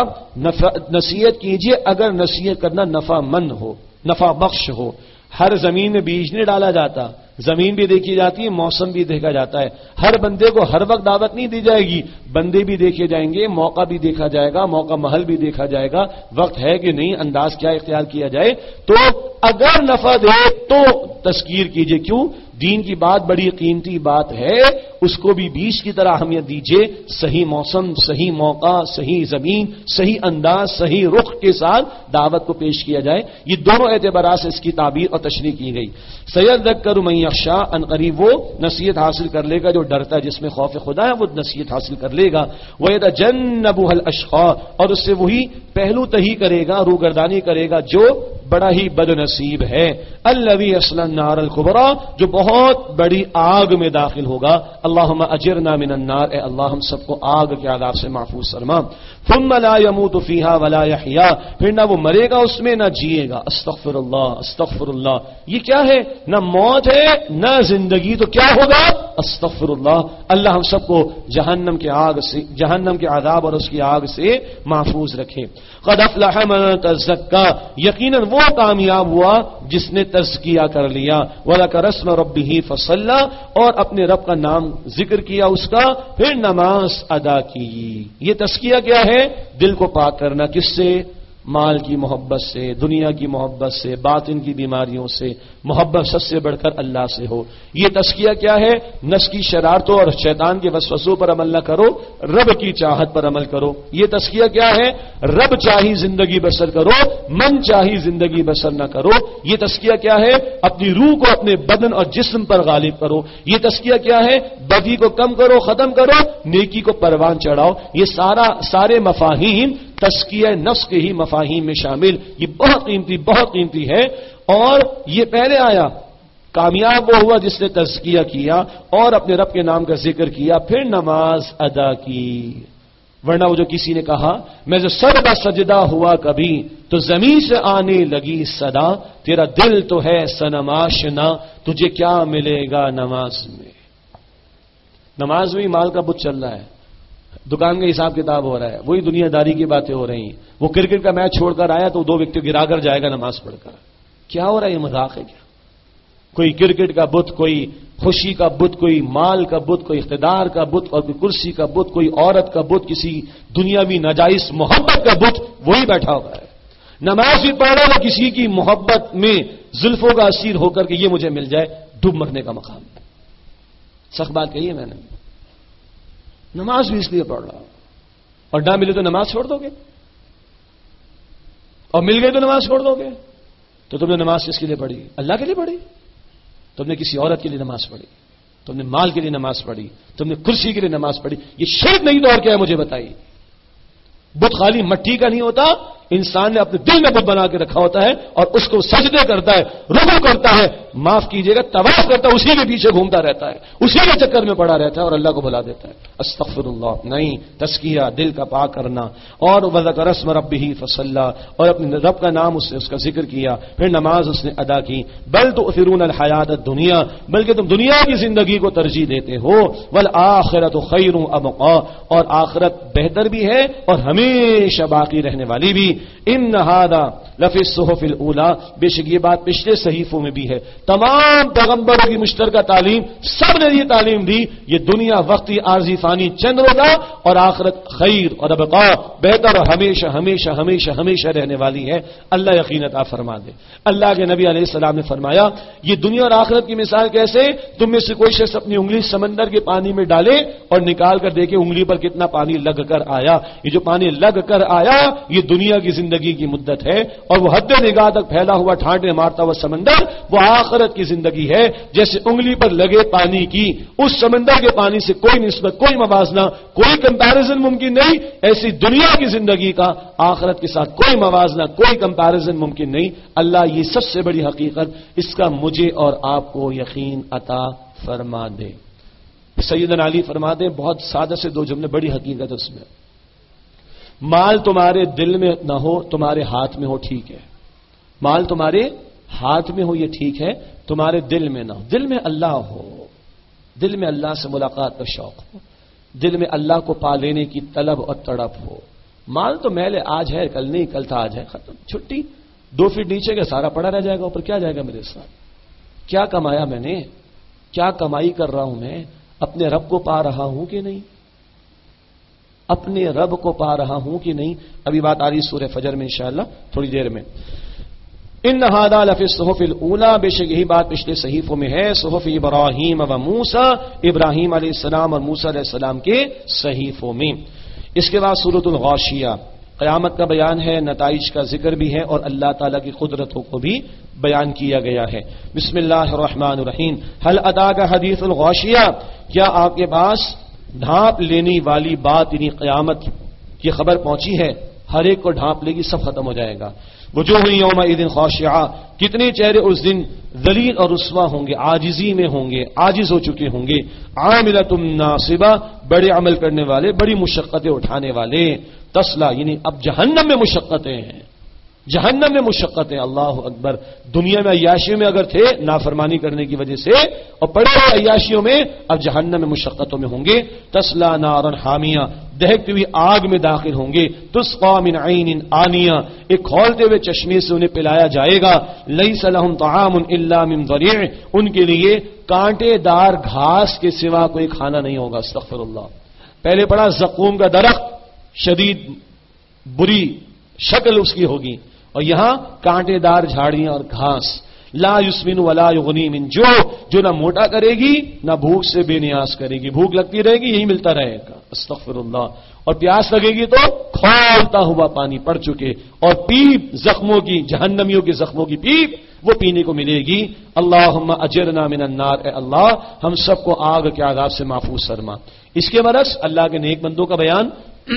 نصیحت کیجئے اگر نصیحت کرنا نفع مند ہو، نفع بخش ہو۔ ہر زمین میں بیج نہیں ڈالا جاتا، زمین بھی دیکھی جاتی ہے، موسم بھی دیکھا جاتا ہے۔ ہر بندے کو ہر وقت دعوت نہیں دی جائے گی، بندے بھی دیکھے جائیں گے، موقع بھی دیکھا جائے گا، موقع محل بھی دیکھا جائے گا، وقت ہے کہ نہیں، انداز کیا اختیار کیا جائے۔ تو اگر نفع دے تو تذکیر کیجئے، کیوں؟ دین کی بات بڑی قیمتی بات ہے، اس کو بھی بیج کی طرح اہمیت دیجئے، صحیح موسم، صحیح موقع، صحیح زمین، صحیح انداز، صحیح رخ کے ساتھ دعوت کو پیش کیا جائے۔ یہ دونوں اعتبارات سے اس کی تعبیر اور تشریح کی گئی۔ سیذکر من یخشی، ان قریب وہ نصیحت حاصل کر لے گا جو ڈرتا ہے، جس میں خوف خدا ہے وہ نصیحت حاصل کر لے گا۔ وَيَتَجَنَّبُهَا الْأَشْقَى، اور اس سے وہی پہلو تہی کرے گا، روگردانی کرے گا جو بڑا ہی بد نصیب ہے۔ الذی یصلی النار الکبریٰ، جو بہت بڑی آگ میں داخل ہوگا۔ اللہم اجرنا من النار، اے اللہ ہم سب کو آگ کے عذاب سے محفوظ فرما۔ ثم لا يموت فیہا ولا یحیا، پھر نہ وہ مرے گا اس میں نہ جیے گا۔ استغفر اللہ استغفر اللہ، یہ کیا ہے؟ نہ موت ہے نہ زندگی، تو کیا ہوگا؟ استغفر اللہ۔ اللہ ہم سب کو جہنم کے آگ سے، جہنم کے عذاب اور اس کی آگ سے محفوظ رکھے۔ قد افلح من تزکا، یقیناً وہ کامیاب ہوا جس نے تزکیہ کر لیا۔ وذکر اسم ربہ فصلی، اور اپنے رب کا نام ذکر کیا اس کا، پھر نماز ادا کی۔ یہ تزکیہ کیا ہے؟ دل کو پاک کرنا، کس سے؟ مال کی محبت سے، دنیا کی محبت سے، باطن کی بیماریوں سے، محبت سب سے بڑھ کر اللہ سے ہو۔ یہ تزکیہ کیا ہے؟ نفس کی شرارتوں اور شیطان کے وسوسوں پر عمل نہ کرو، رب کی چاہت پر عمل کرو۔ یہ تزکیہ کیا ہے؟ رب چاہی زندگی بسر کرو، من چاہی زندگی بسر نہ کرو۔ یہ تزکیہ کیا ہے؟ اپنی روح کو اپنے بدن اور جسم پر غالب کرو۔ یہ تزکیہ کیا ہے؟ بدی کو کم کرو، ختم کرو، نیکی کو پروان چڑھاؤ۔ یہ سارا سارے مفاہیم تزکیہ نفس کے ہی مفاہیم میں شامل، یہ بہت قیمتی بہت قیمتی ہے۔ اور یہ پہلے آیا، کامیاب وہ ہوا جس نے تزکیہ کیا اور اپنے رب کے نام کا ذکر کیا، پھر نماز ادا کی۔ ورنہ وہ جو کسی نے کہا میں جو سر بہ سجدہ ہوا کبھی تو زمین سے آنے لگی صدا، تیرا دل تو ہے صنم آشنا، تجھے کیا ملے گا نماز میں؟ نماز میں مال کا بت چل رہا ہے، دکان کا حساب کتاب ہو رہا ہے، وہی دنیا داری کی باتیں ہو رہی ہیں۔ وہ کرکٹ کا میچ چھوڑ کر آیا تو دو وکٹ گرا کر جائے گا نماز پڑھ کر۔ کیا ہو رہا ہے؟ یہ مذاق ہے کیا؟ کوئی کرکٹ کا بت، کوئی خوشی کا بت، کوئی مال کا بت، کوئی اقتدار کا بت، اور کوئی کرسی کا بت، کوئی عورت کا بت، کسی دنیاوی ناجائز محبت کا بت، وہی بیٹھا ہوا ہے۔ نماز بھی پڑھ رہا ہے کسی کی محبت میں زلفوں کا اسیر ہو کر کے یہ مجھے مل جائے، ڈوب مرنے کا مقام۔ سخت بات کہی ہے میں نے، نماز بھی اس لیے پڑھ رہا ہوں، اور نہ ملے تو نماز چھوڑ دو گے، اور مل گئے تو نماز چھوڑ دو گے۔ تو تم نے نماز کس کے لیے پڑھی؟ اللہ کے لیے پڑھی؟ تم نے کسی عورت کے لیے نماز پڑھی؟ تم نے مال کے لیے نماز پڑھی؟ تم نے کرسی کے لیے نماز پڑھی؟ یہ شرک نہیں تو اور کیا ہے مجھے بتائیے؟ بت خالی مٹی کا نہیں ہوتا، انسان نے اپنے دل میں بت بنا کے رکھا ہوتا ہے اور اس کو سجدے کرتا ہے، رکوع کرتا ہے، معاف کیجیے گا طواف کرتا ہے، اسی کے پیچھے گھومتا رہتا ہے، اسی کے چکر میں پڑا رہتا ہے اور اللہ کو بھلا دیتا ہے۔ استغفر اللہ نہیں، تزکیہ دل کا پاک کرنا۔ اور وذکر اسم ربہ فصلی، اور اپنے رب کا نام اس نے اس کا ذکر کیا، پھر نماز اس نے ادا کی۔ بل تؤثرون الحیات الدنیا، بلکہ تم دنیا کی زندگی کو ترجیح دیتے ہو، والآخرۃ خیر وابقا، اور آخرت بہتر بھی ہے اور ہمیشہ باقی رہنے والی بھی۔ ان ھذا لفی الصحف الاولی، بے شک یہ بات پچھلے صحیفوں میں بھی ہے۔ تمام پیغمبروں کی مشترکہ تعلیم، سب نے یہ تعلیم دی، یہ دنیا وقتی عارضی فانی چند ہوگا، اور آخرت خیر اور ابقا بہتر اور ہمیشہ ہمیشہ ہمیشہ ہمیشہ رہنے والی ہے۔ اللہ یقین عطا فرما دے۔ اللہ کے نبی علیہ السلام نے فرمایا یہ دنیا اور آخرت کی مثال کیسے؟ تم میں سے کوئی شخص اپنی انگلی سمندر کے پانی میں ڈالے اور نکال کر دیکھے انگلی پر کتنا پانی لگ کر آیا۔ یہ جو پانی لگ کر آیا یہ دنیا کی زندگی کی مدت ہے، اور وہ حد نگاہ تک پھیلا ہوا ٹھانٹے مارتا ہوا سمندر وہ آخرت آخرت کی زندگی ہے جیسے انگلی پر لگے پانی کی، اس سمندر کے پانی سے کوئی نسبت، کوئی موازنہ، کوئی کمپیرزن ممکن نہیں، ایسی دنیا کی زندگی کا آخرت کے ساتھ کوئی موازنہ، کوئی کمپیرزن ممکن نہیں۔ اللہ یہ سب سے بڑی حقیقت، اس کا مجھے اور آپ کو یقین عطا فرما دے۔ سیدنا علی فرما دے، بہت سادہ سے دو جملے، بڑی حقیقت اس میں۔ مال تمہارے دل میں نہ ہو، تمہارے ہاتھ میں ہو، ٹھیک ہے۔ مال تمہارے ہاتھ میں ہو یہ ٹھیک ہے، تمہارے دل میں نہ ہو۔ دل میں اللہ ہو، دل میں اللہ سے ملاقات کا شوق ہو، دل میں اللہ کو پا لینے کی طلب اور تڑپ ہو۔ مال تو میل آج ہے، کل نہیں، کل تھا آج ہے، ختم، چھٹی، دو فٹ نیچے کا سارا پڑا رہ جائے گا، اوپر کیا جائے گا میرے ساتھ؟ کیا کمایا میں نے؟ کیا کمائی کر رہا ہوں میں؟ اپنے رب کو پا رہا ہوں کہ نہیں؟ اپنے رب کو پا رہا ہوں کہ نہیں؟ ابھی بات آ رہی سورہ فجر میں انشاءاللہ تھوڑی دیر میں۔ ان ھذا لفی الصحف الاولى، بے شک یہی بات پچھلے صحیفوں میں ہے، صحف ابراہیم و موسیٰ، ابراہیم علیہ السلام اور موسیٰ علیہ السلام کے صحیفوں میں۔ اس کے بعد سورۃ الغاشیہ، قیامت کا بیان ہے، نتائج کا ذکر بھی ہے اور اللہ تعالیٰ کی قدرتوں کو بھی بیان کیا گیا ہے۔ بسم اللہ الرحمن الرحیم، هل اتاک حدیث الغاشیہ، کیا آپ کے پاس ڈھانپ لینے والی بات یعنی قیامت کی خبر پہنچی ہے؟ ہر ایک کو ڈھانپ لے گی، سب ختم ہو جائے گا۔ وجوہ یومئذ خاشعہ، کتنے چہرے اس دن ذلیل اور رسوا ہوں گے، عاجزی میں ہوں گے، عاجز ہو چکے ہوں گے۔ عاملۃ ناصبہ، بڑے عمل کرنے والے، بڑی مشقتیں اٹھانے والے۔ تسلا یعنی اب جہنم میں مشقتیں ہیں، جہنم میں مشقتیں، اللہ اکبر۔ دنیا میں عیاشیوں میں اگر تھے نافرمانی کرنے کی وجہ سے اور پڑے ہوئے عیاشیوں میں، اب جہنم میں مشقتوں میں ہوں گے۔ تسلا نارا حامیہ، دہکتی ہوئی آگ میں داخل ہوں گے۔ تسقى من عین آنیہ، ایک کھولتے ہوئے چشمے سے انہیں پلایا جائے گا۔ لیس لهم طعام الا من ضریع، ان کے لیے کانٹے دار گھاس کے سوا کوئی کھانا نہیں ہوگا۔ استغفر اللہ۔ پہلے پڑھا زقوم کا درخت، شدید بری شکل اس کی ہوگی، اور یہاں کانٹے دار جھاڑیاں اور گھاس۔ لا یسمن ولا یغنی من جوع، جو نہ موٹا کرے گی نہ بھوک سے بے نیاز کرے گی، بھوک لگتی رہے گی یہی ملتا رہے گا۔ استغفر اللہ۔ اور پیاس لگے گی تو کھولتا ہوا پانی پڑ چکے، اور پیپ زخموں کی، جہنمیوں کے زخموں کی پیپ وہ پینے کو ملے گی۔ اللہم اجرنا من النار، اے اللہ ہم سب کو آگ کے عذاب سے محفوظ فرما۔ اس کے برعکس اللہ کے نیک بندوں کا بیان،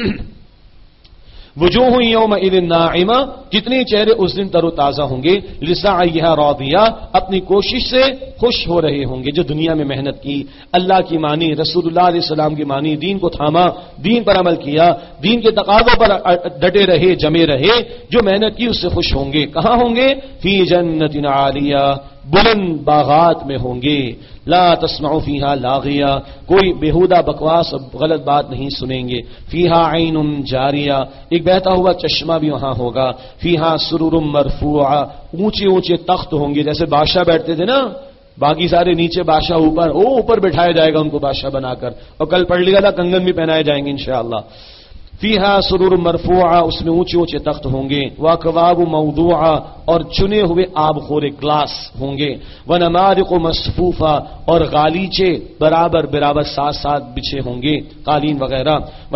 وجوہ یومئذ ناعمہ، کتنے چہرے اس دن تر و تازہ ہوں گے، لسعیہا راضیہ، اپنی کوشش سے خوش ہو رہے ہوں گے، جو دنیا میں محنت کی، اللہ کی مانی، رسول اللہ علیہ السلام کی مانی، دین کو تھاما، دین پر عمل کیا، دین کے تقاضوں پر ڈٹے رہے، جمے رہے، جو محنت کی اس سے خوش ہوں گے۔ کہاں ہوں گے؟ فی جنت عالیہ، بلند باغات میں ہوں گے۔ لا تسمع فیہا لاغیہ، کوئی بےہودہ بکواس اور غلط بات نہیں سنیں گے۔ فیہا عین جاریہ، ایک بہتا ہوا چشمہ بھی وہاں ہوگا۔ فیہا سرر مرفوعہ، اونچے اونچے تخت ہوں گے، جیسے بادشاہ بیٹھتے تھے نا، باقی سارے نیچے، بادشاہ اوپر، او اوپر بٹھایا جائے گا ان کو بادشاہ بنا کر، اور کل پڑھ لیا تھا کنگن بھی پہنائے جائیں گے انشاءاللہ۔ فیہا سرور مرفوعہ، اس میں اونچے اونچے تخت ہوں گے۔ واکواب موضوعہ، اور چنے ہوئے آب خورے گلاس ہوں گے۔ ونمارق مصفوفہ، اور غالیچے برابر برابر ساتھ ساتھ بچھے ہوں گے، قالین وغیرہ۔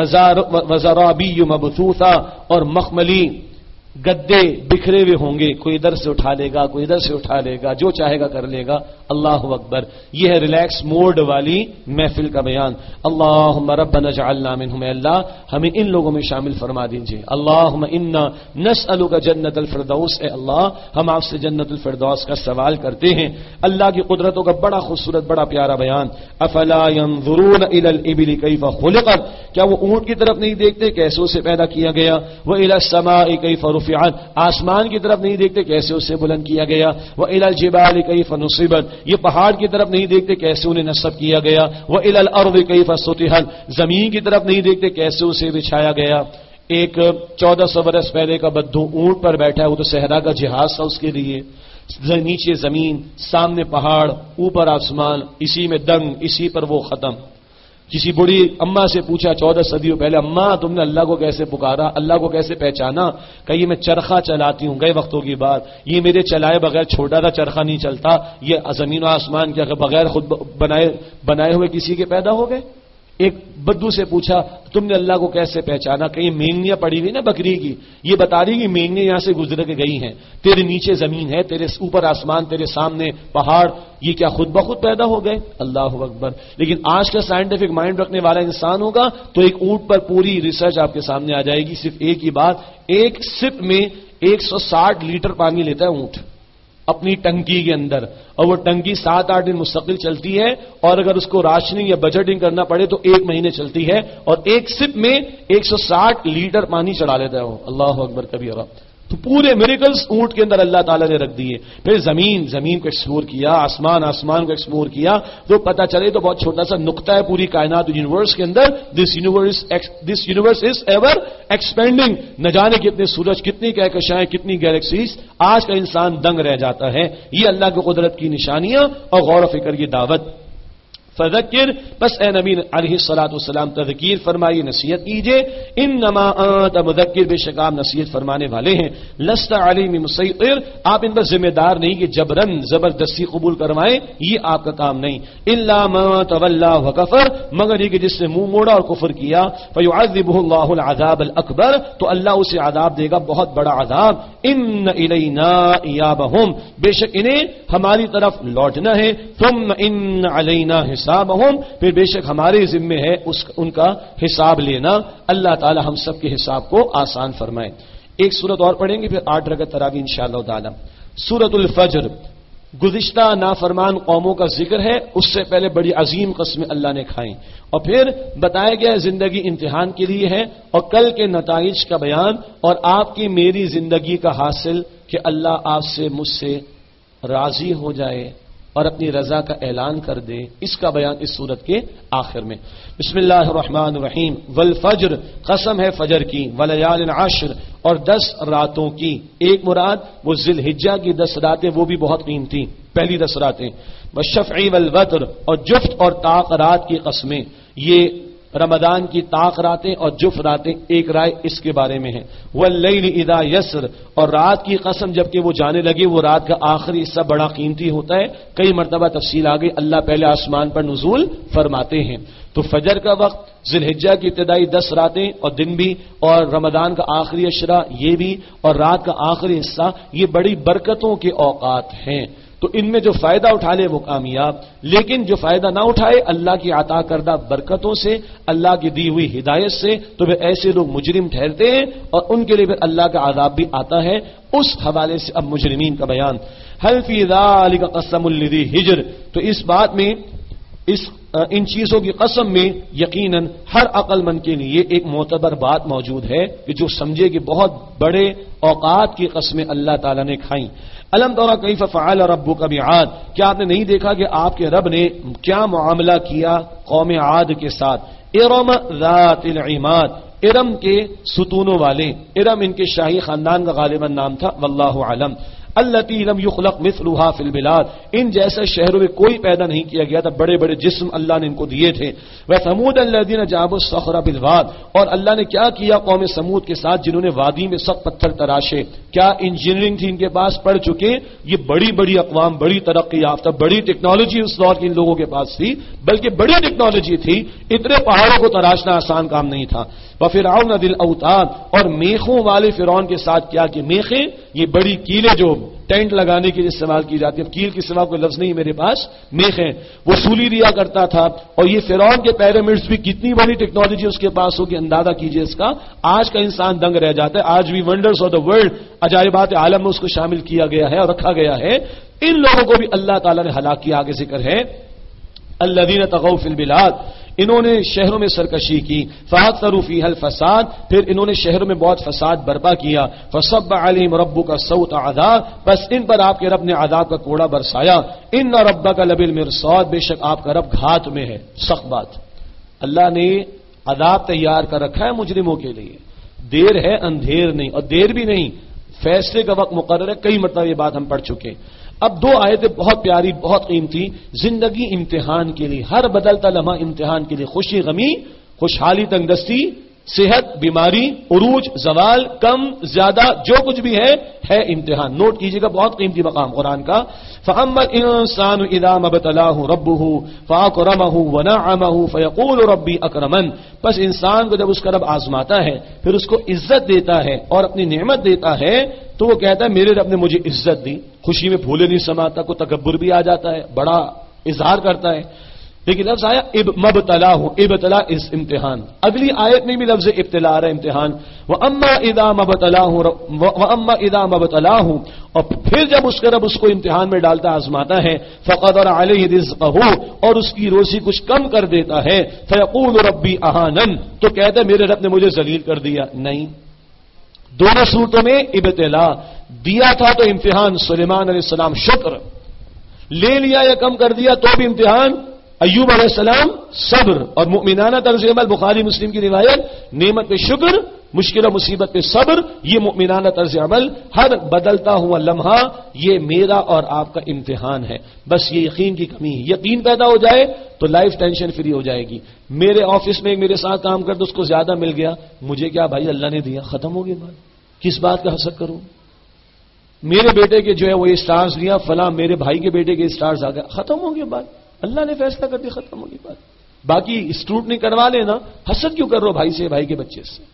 وزرابی مبثوثہ، اور مخملی گدے بکھرے ہوئے ہوں گے، کوئی ادھر سے اٹھا لے گا، کوئی ادھر سے اٹھا لے گا، جو چاہے گا کر لے گا۔ اللہ اکبر۔ یہ ہے ریلیکس موڈ والی محفل کا بیان۔ اللہم ربنا اجعلنا منہم، اے اللہ ہمیں ان لوگوں میں شامل فرما دیجئے۔ اللہم انا نسألک جنت الفردوس، اے اللہ ہم آپ سے جنت الفردوس کا سوال کرتے ہیں۔ اللہ کی قدرتوں کا بڑا خوبصورت بڑا پیارا بیان۔ افلا ينظرون الى الابل کیف خلقت، کیا وہ اونٹ کی طرف نہیں دیکھتے کیسے اسے پیدا کیا گیا؟ والى السماء کیف رفعت، آسمان کی طرف نہیں دیکھتے کیسے اسے بلند کیا گیا؟ والى الجبال کیف نصبت، یہ پہاڑ کی طرف نہیں دیکھتے کیسے انہیں نصب کیا گیا؟ وإلى الأرض كيف سطحت، زمین کی طرف نہیں دیکھتے کیسے اسے بچھایا گیا؟ ایک چودہ سو برس پہلے کا بدھو اونٹ پر بیٹھا ہے، وہ تو صحرا کا جہاز تھا اس کے لیے، نیچے زمین، سامنے پہاڑ، اوپر آسمان، اسی میں دنگ، اسی پر وہ ختم۔ کسی بڑی اماں سے پوچھا چودہ صدیوں پہلے، اماں تم نے اللہ کو کیسے پکارا، اللہ کو کیسے پہچانا؟ کہ یہ میں چرخہ چلاتی ہوں، گئے وقتوں کی بات، یہ میرے چلائے بغیر چھوٹا تھا چرخہ نہیں چلتا، یہ زمین و آسمان کے بغیر خود بنائے بنائے ہوئے کسی کے پیدا ہو گئے؟ ایک بدو سے پوچھا تم نے اللہ کو کیسے پہچانا؟ کہیں مینگنیاں پڑی ہوئی نا بکری کی، یہ بتا رہی کہ مینگنیاں یہاں سے گزر کے گئی ہیں، تیرے نیچے زمین ہے، تیرے اوپر آسمان، تیرے سامنے پہاڑ، یہ کیا خود بخود پیدا ہو گئے؟ اللہ اکبر۔ لیکن آج کا سائنٹیفک مائنڈ رکھنے والا انسان ہوگا تو ایک اونٹ پر پوری ریسرچ آپ کے سامنے آ جائے گی، صرف ایک ہی بات، ایک سپ میں ایک سو ساٹھ لیٹر پانی لیتا ہے اونٹ اپنی ٹنکی کے اندر، اور وہ ٹنکی سات آٹھ دن مستقل چلتی ہے، اور اگر اس کو راشننگ یا بجٹنگ کرنا پڑے تو ایک مہینے چلتی ہے، اور ایک سپ میں ایک سو ساٹھ لیٹر پانی چڑھا لیتا ہے وہ۔ اللہ اکبر کبیرہ۔ تو پورے میریکلز اونٹ کے اندر اللہ تعالیٰ نے رکھ دیے۔ پھر زمین زمین کو ایکسپلور کیا، آسمان آسمان کو ایکسپلور کیا، تو پتا چلے تو بہت چھوٹا سا نقطہ ہے پوری کائنات یونیورس کے اندر، this universe this universe is ever expanding, نہ جانے کتنے سورج، کتنی کہکشائیں، کتنی گیلیکسیز۔ آج کا انسان دنگ رہ جاتا ہے۔ یہ اللہ کی قدرت کی نشانیاں اور غور و فکر کی دعوت۔ فذکر، بس اے نبی علیہ الصلوۃ والسلام تذکیر فرمائیے، نصیحت کیجیے، انما انت مذکر، بے شک آپ نصیحت فرمانے والے ہیں، لست علیہم مسیطر، آپ ان پر ذمہ دار نہیں کہ جبرن زبردستی قبول کروائیں، یہ آپ کا کام نہیں، الا من تولی وکفر، مگر یہ کہ جس نے منہ موڑا اور کفر کیا، فیعذبہ اللہ العذاب الاکبر، تو اللہ اسے عذاب دے گا بہت بڑا عذاب، ان الینا ایابہم، بے شک انہیں ہماری طرف لوٹنا ہے، ثم ان علینا حسابہم، پھر بے شک ہمارے ذمے ہے اس ان کا حساب لینا۔ اللہ تعالی ہم سب کے حساب کو آسان فرمائے۔ ایک سورت اور پڑھیں گے، پھر آٹھ رکعت تراویح انشاءاللہ تعالی۔ سورۃ الفجر، گزشتہ نافرمان قوموں کا ذکر ہے، اس سے پہلے بڑی عظیم قسمیں اللہ نے کھائیں، اور پھر بتایا گیا زندگی امتحان کے لیے ہے، اور کل کے نتائج کا بیان، اور آپ کی میری زندگی کا حاصل کہ اللہ آپ سے مجھ سے راضی ہو جائے اور اپنی رضا کا اعلان کر دے، اس کا بیان اس سورت کے آخر میں۔ بسم اللہ الرحمن الرحیم، والفجر، قسم ہے فجر کی، ولیال عشر، اور دس راتوں کی، ایک مراد وہ ذی الحجہ کی دس راتیں، وہ بھی بہت قیمتی پہلی دس راتیں، والشفع والوتر، اور جفت اور طاق رات کی قسمیں، یہ رمضان کی طاق راتیں اور جف راتیں، ایک رائے اس کے بارے میں ہے، واللیل اذا یسر، اور رات کی قسم جبکہ وہ جانے لگے، وہ رات کا آخری حصہ بڑا قیمتی ہوتا ہے، کئی مرتبہ تفصیل آ گئی، اللہ پہلے آسمان پر نزول فرماتے ہیں۔ تو فجر کا وقت، ذی الحجہ کی ابتدائی دس راتیں اور دن بھی، اور رمضان کا آخری عشرہ یہ بھی، اور رات کا آخری حصہ، یہ بڑی برکتوں کے اوقات ہیں۔ تو ان میں جو فائدہ اٹھا لے وہ کامیاب، لیکن جو فائدہ نہ اٹھائے اللہ کی عطا کردہ برکتوں سے، اللہ کی دی ہوئی ہدایت سے، تو پھر ایسے لوگ مجرم ٹھہرتے ہیں، اور ان کے لیے پھر اللہ کا عذاب بھی آتا ہے۔ اس حوالے سے اب مجرمین کا بیان، هل فی ذلک قسم لذی حجر، تو اس بات میں، اس ان چیزوں کی قسم میں یقیناً ہر عقل مند کے لیے ایک معتبر بات موجود ہے کہ جو سمجھے کہ بہت بڑے اوقات کی قسمیں اللہ تعالیٰ نے کھائیں۔ الم ترى کیف فعل ربک بعاد، کیا آپ نے نہیں دیکھا کہ آپ کے رب نے کیا معاملہ کیا قوم عاد کے ساتھ، ارم ذات العماد، ارم کے ستونوں والے، ارم ان کے شاہی خاندان کا غالباً نام تھا، واللہ اعلم، التی لم یخلق مثلها فی البلاد، ان جیسے شہروں میں کوئی پیدا نہیں کیا گیا تھا، بڑے بڑے جسم اللہ نے ان کو دیے تھے۔ وثمود الذین جابوا الصخر بالواد، اور اللہ نے کیا کیا قوم سمود کے ساتھ جنہوں نے وادی میں سخت پتھر تراشے، کیا انجینئرنگ تھی ان کے پاس، پڑھ چکے، یہ بڑی بڑی اقوام، بڑی ترقی یافتہ، بڑی ٹیکنالوجی اس دور کی ان لوگوں کے پاس تھی، بلکہ بڑی ٹیکنالوجی تھی، اتنے پہاڑوں کو تراشنا آسان کام نہیں تھا۔ وفرعون ذی الاوتاد، اور میخوں والے فرعون کے ساتھ کیا کہ میخیں، یہ بڑی کیلیں جو ٹینٹ لگانے کے لیے استعمال کی جاتی ہے، کیل کے سوا کوئی لفظ نہیں میرے پاس، میخ ہیں، وہ سولی دیا کرتا تھا، اور یہ فرعون کے پیرامڈز بھی کتنی بڑی ٹیکنالوجی اس کے پاس ہوگی، اندازہ کیجئے اس کا۔ آج کا انسان دنگ رہ جاتا ہے، آج بھی ونڈرز آف دا ورلڈ، عجائبات عالم میں اس کو شامل کیا گیا ہے اور رکھا گیا ہے۔ ان لوگوں کو بھی اللہ تعالیٰ نے ہلاک کیا، آگے ذکر ہے، الذین طغوا فی البلاد، انہوں نے شہروں میں سرکشی کی، فاکثروا فیہا الفساد، پھر انہوں نے شہروں میں بہت فساد برپا کیا، فصب علیہم ربک سوط عذاب، بس ان پر آپ کے رب نے عذاب کا کوڑا برسایا، ان ربک لبالمرصاد، بے شک آپ کا رب گھات میں ہے۔ سخت بات، اللہ نے عذاب تیار کر رکھا ہے مجرموں کے لیے، دیر ہے اندھیر نہیں، اور دیر بھی نہیں، فیصلے کا وقت مقرر ہے، کئی مرتبہ یہ بات ہم پڑھ چکے۔ اب دو آیتیں بہت پیاری، بہت قیمتی، زندگی امتحان کے لیے، ہر بدلتا لمحہ امتحان کے لیے، خوشی غمی، خوشحالی تنگ دستی، صحت، بیماری، عروج، زوال، کم زیادہ جو کچھ بھی ہے ہے امتحان. نوٹ کیجئے گا، بہت قیمتی مقام قرآن کا. فَأَمَّا الْإِنسَانُ إِذَا مَا ابْتَلَاهُ رَبُّهُ فَأَكْرَمَهُ وَنَعَّمَهُ فَيَقُولُ رَبِّي أَكْرَمَنِ. بس انسان کو جب اس کا رب آزماتا ہے، پھر اس کو عزت دیتا ہے اور اپنی نعمت دیتا ہے، تو وہ کہتا ہے میرے رب نے مجھے عزت دی. خوشی میں پھولے نہیں سماتا، کو تکبر بھی آ جاتا ہے، بڑا اظہار کرتا ہے. لیکن لفظ آیا مبتلا ہوں، ابتلا اس امتحان. اگلی آیت میں بھی لفظ ابتلا آ رہا ہے، امتحان. وَأَمَّا إِذَا مَبْتَلَاهُ وَأَمَّا إِذَا مَبْتَلَاهُ، اور پھر جب اس کا رب اس کو امتحان میں ڈالتا آزماتا ہے، فَقَدَرَ عَلَيْهِ رِزْقَهُ، اور اس کی روزی کچھ کم کر دیتا ہے، فَيَقُولُ رَبِّي أَهَانَنِ، تو کہتا ہے میرے رب نے مجھے ذلیل کر دیا. نہیں، دونوں صورتوں میں ابتلا. دیا تھا تو امتحان، سلیمان علیہ السلام شکر. لے لیا یا کم کر دیا تو بھی امتحان، ایوب علیہ السلام صبر. اور مؤمنانہ طرز عمل، بخاری مسلم کی روایت، نعمت پہ شکر، مشکل و مصیبت پہ صبر، یہ مؤمنانہ طرز عمل. ہر بدلتا ہوا لمحہ یہ میرا اور آپ کا امتحان ہے. بس یہ یقین کی کمی ہے. یقین پیدا ہو جائے تو لائف ٹینشن فری ہو جائے گی. میرے آفس میں میرے ساتھ کام کرتے اس کو زیادہ مل گیا، مجھے کیا بھائی، اللہ نے دیا، ختم ہو گئی بات. کس بات کا حسد کروں؟ میرے بیٹے کے جو ہے وہ اسٹارز لیا، فلاں میرے بھائی کے بیٹے کے اسٹارز آ گئے، ختم ہو گئی بات. اللہ نے فیصلہ کر دیا، ختم ہوگی بات. باقی اسکروٹنی کروا لینا، حسد کیوں کر رہے ہو بھائی سے، بھائی کے بچے سے؟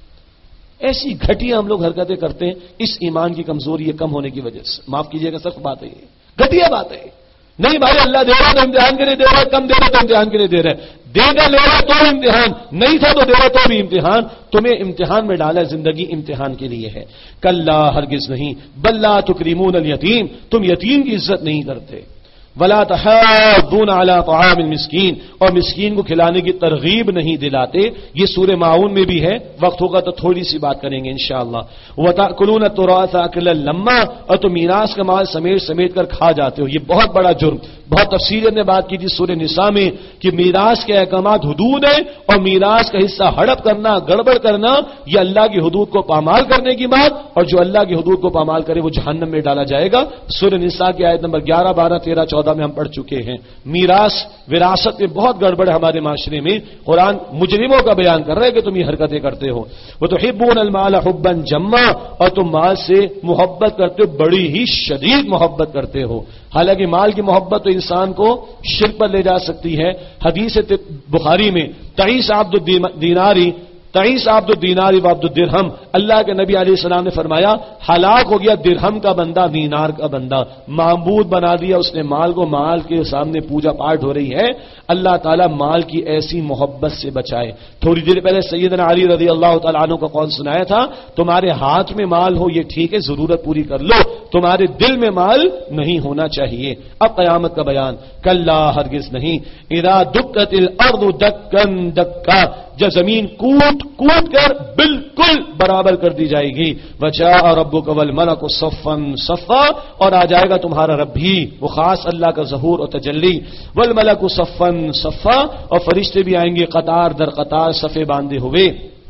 ایسی گھٹیا ہم لوگ حرکتیں کرتے ہیں اس ایمان کی کمزوری یہ کم ہونے کی وجہ سے. معاف کیجیے گا، سخت بات ہے، یہ گھٹیا بات ہے. نہیں بھائی، اللہ دے رہا تو امتحان کے لیے دے رہا ہے، کم دے رہا تو امتحان کے لیے دے رہا ہے. دے گا لے رہا تو امتحان، نہیں تھا تو دے رہا تو بھی امتحان. تمہیں امتحان میں ڈالا، زندگی امتحان کے لیے ہے. کلا، ہرگز نہیں. بل لا تکرمون الیتیم، تم یتیم کی عزت نہیں کرتے. ولا تحاضون علی طعام المسکین، اور مسکین کو کھلانے کی ترغیب نہیں دلاتے. یہ سورہ ماعون میں بھی ہے، وقت ہوگا تو تھوڑی سی بات کریں گے انشاءاللہ. وتأکلون التراث اکلا لما، اور تم میراث کا مال سمیٹ سمیٹ کر کھا جاتے ہو. یہ بہت بڑا جرم. بہت تفصیل نے بات کی تھی سورہ نساء میں کہ میراث کے احکامات حدود ہیں، اور میراث کا حصہ ہڑپ کرنا، گڑبڑ کرنا، یہ اللہ کی حدود کو پامال کرنے کی بات. اور جو اللہ کی حدود کو پامال کرے وہ جہنم میں ڈالا جائے گا. سورہ نساء کی آیت نمبر گیارہ، بارہ، تیرہ، چودہ میں ہم پڑھ چکے ہیں. میراث، وراثت میں بہت گڑبڑ ہے ہمارے معاشرے میں. قرآن مجرموں کا بیان کر رہا ہے کہ تم یہ حرکتیں کرتے ہو. وتحبون المال حبا جما، اور تم مال سے محبت کرتے ہو، بڑی ہی شدید محبت کرتے ہو. حالانکہ مال کی محبت تو انسان کو شرک پر لے جا سکتی ہے. حدیث بخاری میں تعیس عبد الدیناری تعیس عبد الدیناری و عبد الدرہم، اللہ کے نبی علیہ السلام نے فرمایا ہلاک ہو گیا درہم کا بندہ، دینار کا بندہ. معبود بنا دیا اس نے مال کو، مال کے سامنے پوجا پاٹ ہو رہی ہے. اللہ تعالیٰ مال کی ایسی محبت سے بچائے. تھوڑی دیر پہلے سیدنا علی رضی اللہ تعالیٰ عنہ کا قول سنایا تھا، تمہارے ہاتھ میں مال ہو یہ ٹھیک ہے، ضرورت پوری کر لو، تمہارے دل میں مال نہیں ہونا چاہیے. اب قیامت کا بیان. کلا، ہرگز نہیں. اذا دکت الارض دکن دکا، جب زمین کوٹ کوٹ کر بالکل برابر کر دی جائے گی. وجاء ربک والملک صفا صفا، اور آ جائے گا تمہارا رب بھی، وہ خاص اللہ کا ظہور اور تجلی. والملک صفا صفا، اور فرشتے بھی آئیں گے قطار در قطار، صفے باندھے ہوئے.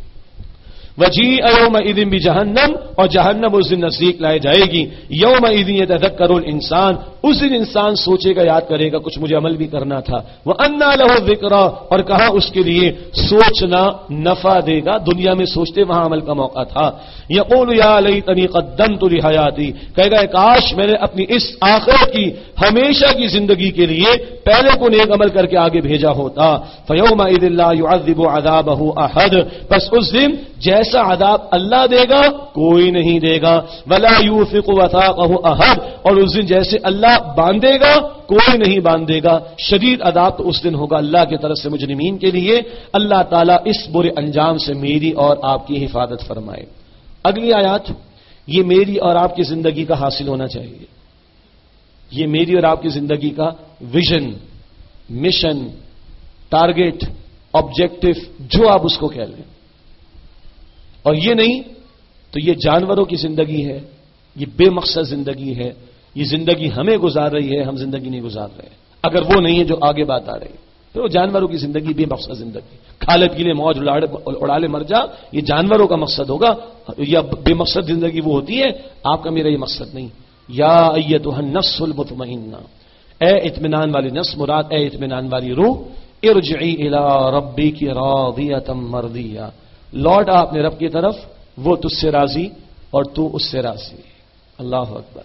وجیء یومئذ بجہنم، اور جہنم اس دن نزدیک لائی جائے گی. یومئذ یتذکر الانسان، اس دن انسان سوچے گا، یاد کرے گا کچھ مجھے عمل بھی کرنا تھا. وَأَنَّىٰ لَهُ الذِّكْرَىٰ، اور کہاں اس کے لیے سوچنا نفع دے گا. دنیا میں سوچتے وہاں عمل کا موقع تھا. یقول یا لیتنی قدمت لحیاتی، کہے گا کاش میں نے اپنی اس آخرت کی ہمیشہ کی زندگی کے لیے پہلے کو نیک عمل کر کے آگے بھیجا ہوتا. فَيَوْمَئِذٍ لَا يُعَذِّبُ عَذَابَهُ أَحَدٌ، بس اس دن جیسا عذاب اللہ دے گا کوئی نہیں دے گا. وَلَا يُوثِقُ وَثَاقَهُ أَحَدٌ، اور اس دن جیسے اللہ باندھے گا کوئی نہیں باندھے گا. شدید عذاب تو اس دن ہوگا اللہ کی طرف سے مجرمین کے لیے. اللہ تعالیٰ اس برے انجام سے میری اور آپ کی حفاظت فرمائے. اگلی آیات، یہ میری اور آپ کی زندگی کا حاصل ہونا چاہیے. یہ میری اور آپ کی زندگی کا ویژن، مشن، ٹارگٹ، آبجیکٹو، جو آپ اس کو کہہ لیں. اور یہ نہیں تو یہ جانوروں کی زندگی ہے، یہ بے مقصد زندگی ہے. یہ زندگی ہمیں گزار رہی ہے، ہم زندگی نہیں گزار رہے. اگر وہ نہیں ہے جو آگے بات آ رہی ہے تو وہ جانوروں کی زندگی بے مقصد زندگی. کھالے پیلے موج اڑا لے مر جا، یہ جانوروں کا مقصد ہوگا. یا بے مقصد زندگی وہ ہوتی ہے، آپ کا میرا یہ مقصد نہیں. یا ایتھا النفس المطمئنہ، اے اطمینان والی نفس، مراد اے اطمینان والی روح، ارجعی الی ربک راضیۃ مرضیہ، لوٹ آ اپنے رب کی طرف، وہ تجھ سے راضی اور تو اس سے راضی. اللہ اکبر.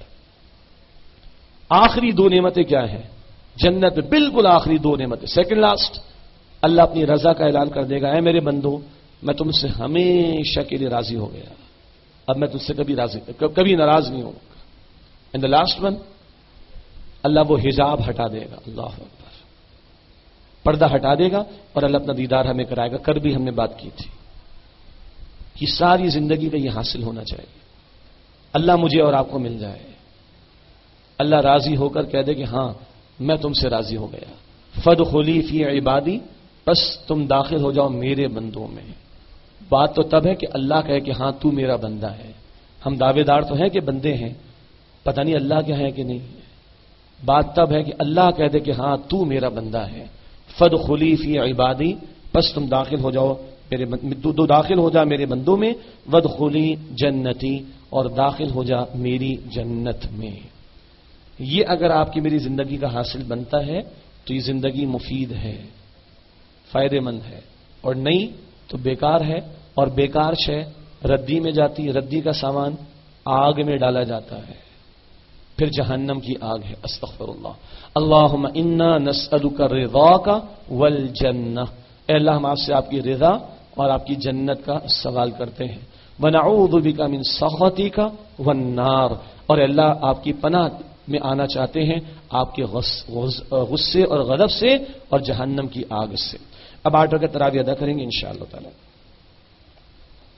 آخری دو نعمتیں کیا ہیں جنت میں؟ بالکل آخری دو نعمتیں، سیکنڈ لاسٹ. اللہ اپنی رضا کا اعلان کر دے گا، اے میرے بندو میں تم سے ہمیشہ کے لیے راضی ہو گیا، اب میں تجھ سے کبھی راضی کبھی ناراض نہیں ہوں. اینڈ دا لاسٹ ون، اللہ وہ حجاب ہٹا دے گا. اللہ اکبر. پردہ ہٹا دے گا اور اللہ اپنا دیدار ہمیں کرائے گا. کل بھی ہم نے بات کی تھی کہ ساری زندگی کا یہ حاصل ہونا چاہیے، اللہ مجھے اور آپ کو مل جائے، اللہ راضی ہو کر کہہ دے کہ ہاں میں تم سے راضی ہو گیا. فادخلی فی عبادی، بس تم داخل ہو جاؤ میرے بندوں میں. بات تو تب ہے کہ اللہ کہے کہ ہاں تو میرا بندہ ہے. ہم دعوے دار تو ہیں کہ بندے ہیں، پتہ نہیں اللہ کیا ہے کہ نہیں. بات تب ہے کہ اللہ کہہ دے کہ ہاں تو میرا بندہ ہے. فادخلی فی عبادی، بس تم داخل ہو جاؤ میرے دو داخل ہو جا میرے بندوں میں. وادخلی جنتی، اور داخل ہو جا میری جنت میں. یہ اگر آپ کی میری زندگی کا حاصل بنتا ہے تو یہ زندگی مفید ہے، فائدے مند ہے، اور نہیں تو بیکار ہے. اور بیکار شے ردی میں جاتی، ردی کا سامان آگ میں ڈالا جاتا ہے، پھر جہنم کی آگ ہے. استغفر اللہ. اللہم انا نسألک رضاک والجنہ، اے اللہ ہم آپ سے آپ کی رضا اور آپ کی جنت کا سوال کرتے ہیں. ونعوذ بک من سخطک والنار، اور اللہ آپ کی پناہ میں آنا چاہتے ہیں آپ کے غصے اور غضب سے اور جہنم کی آگ سے. اب آٹھ رکعت تراویح ادا کریں گے انشاءاللہ تعالی.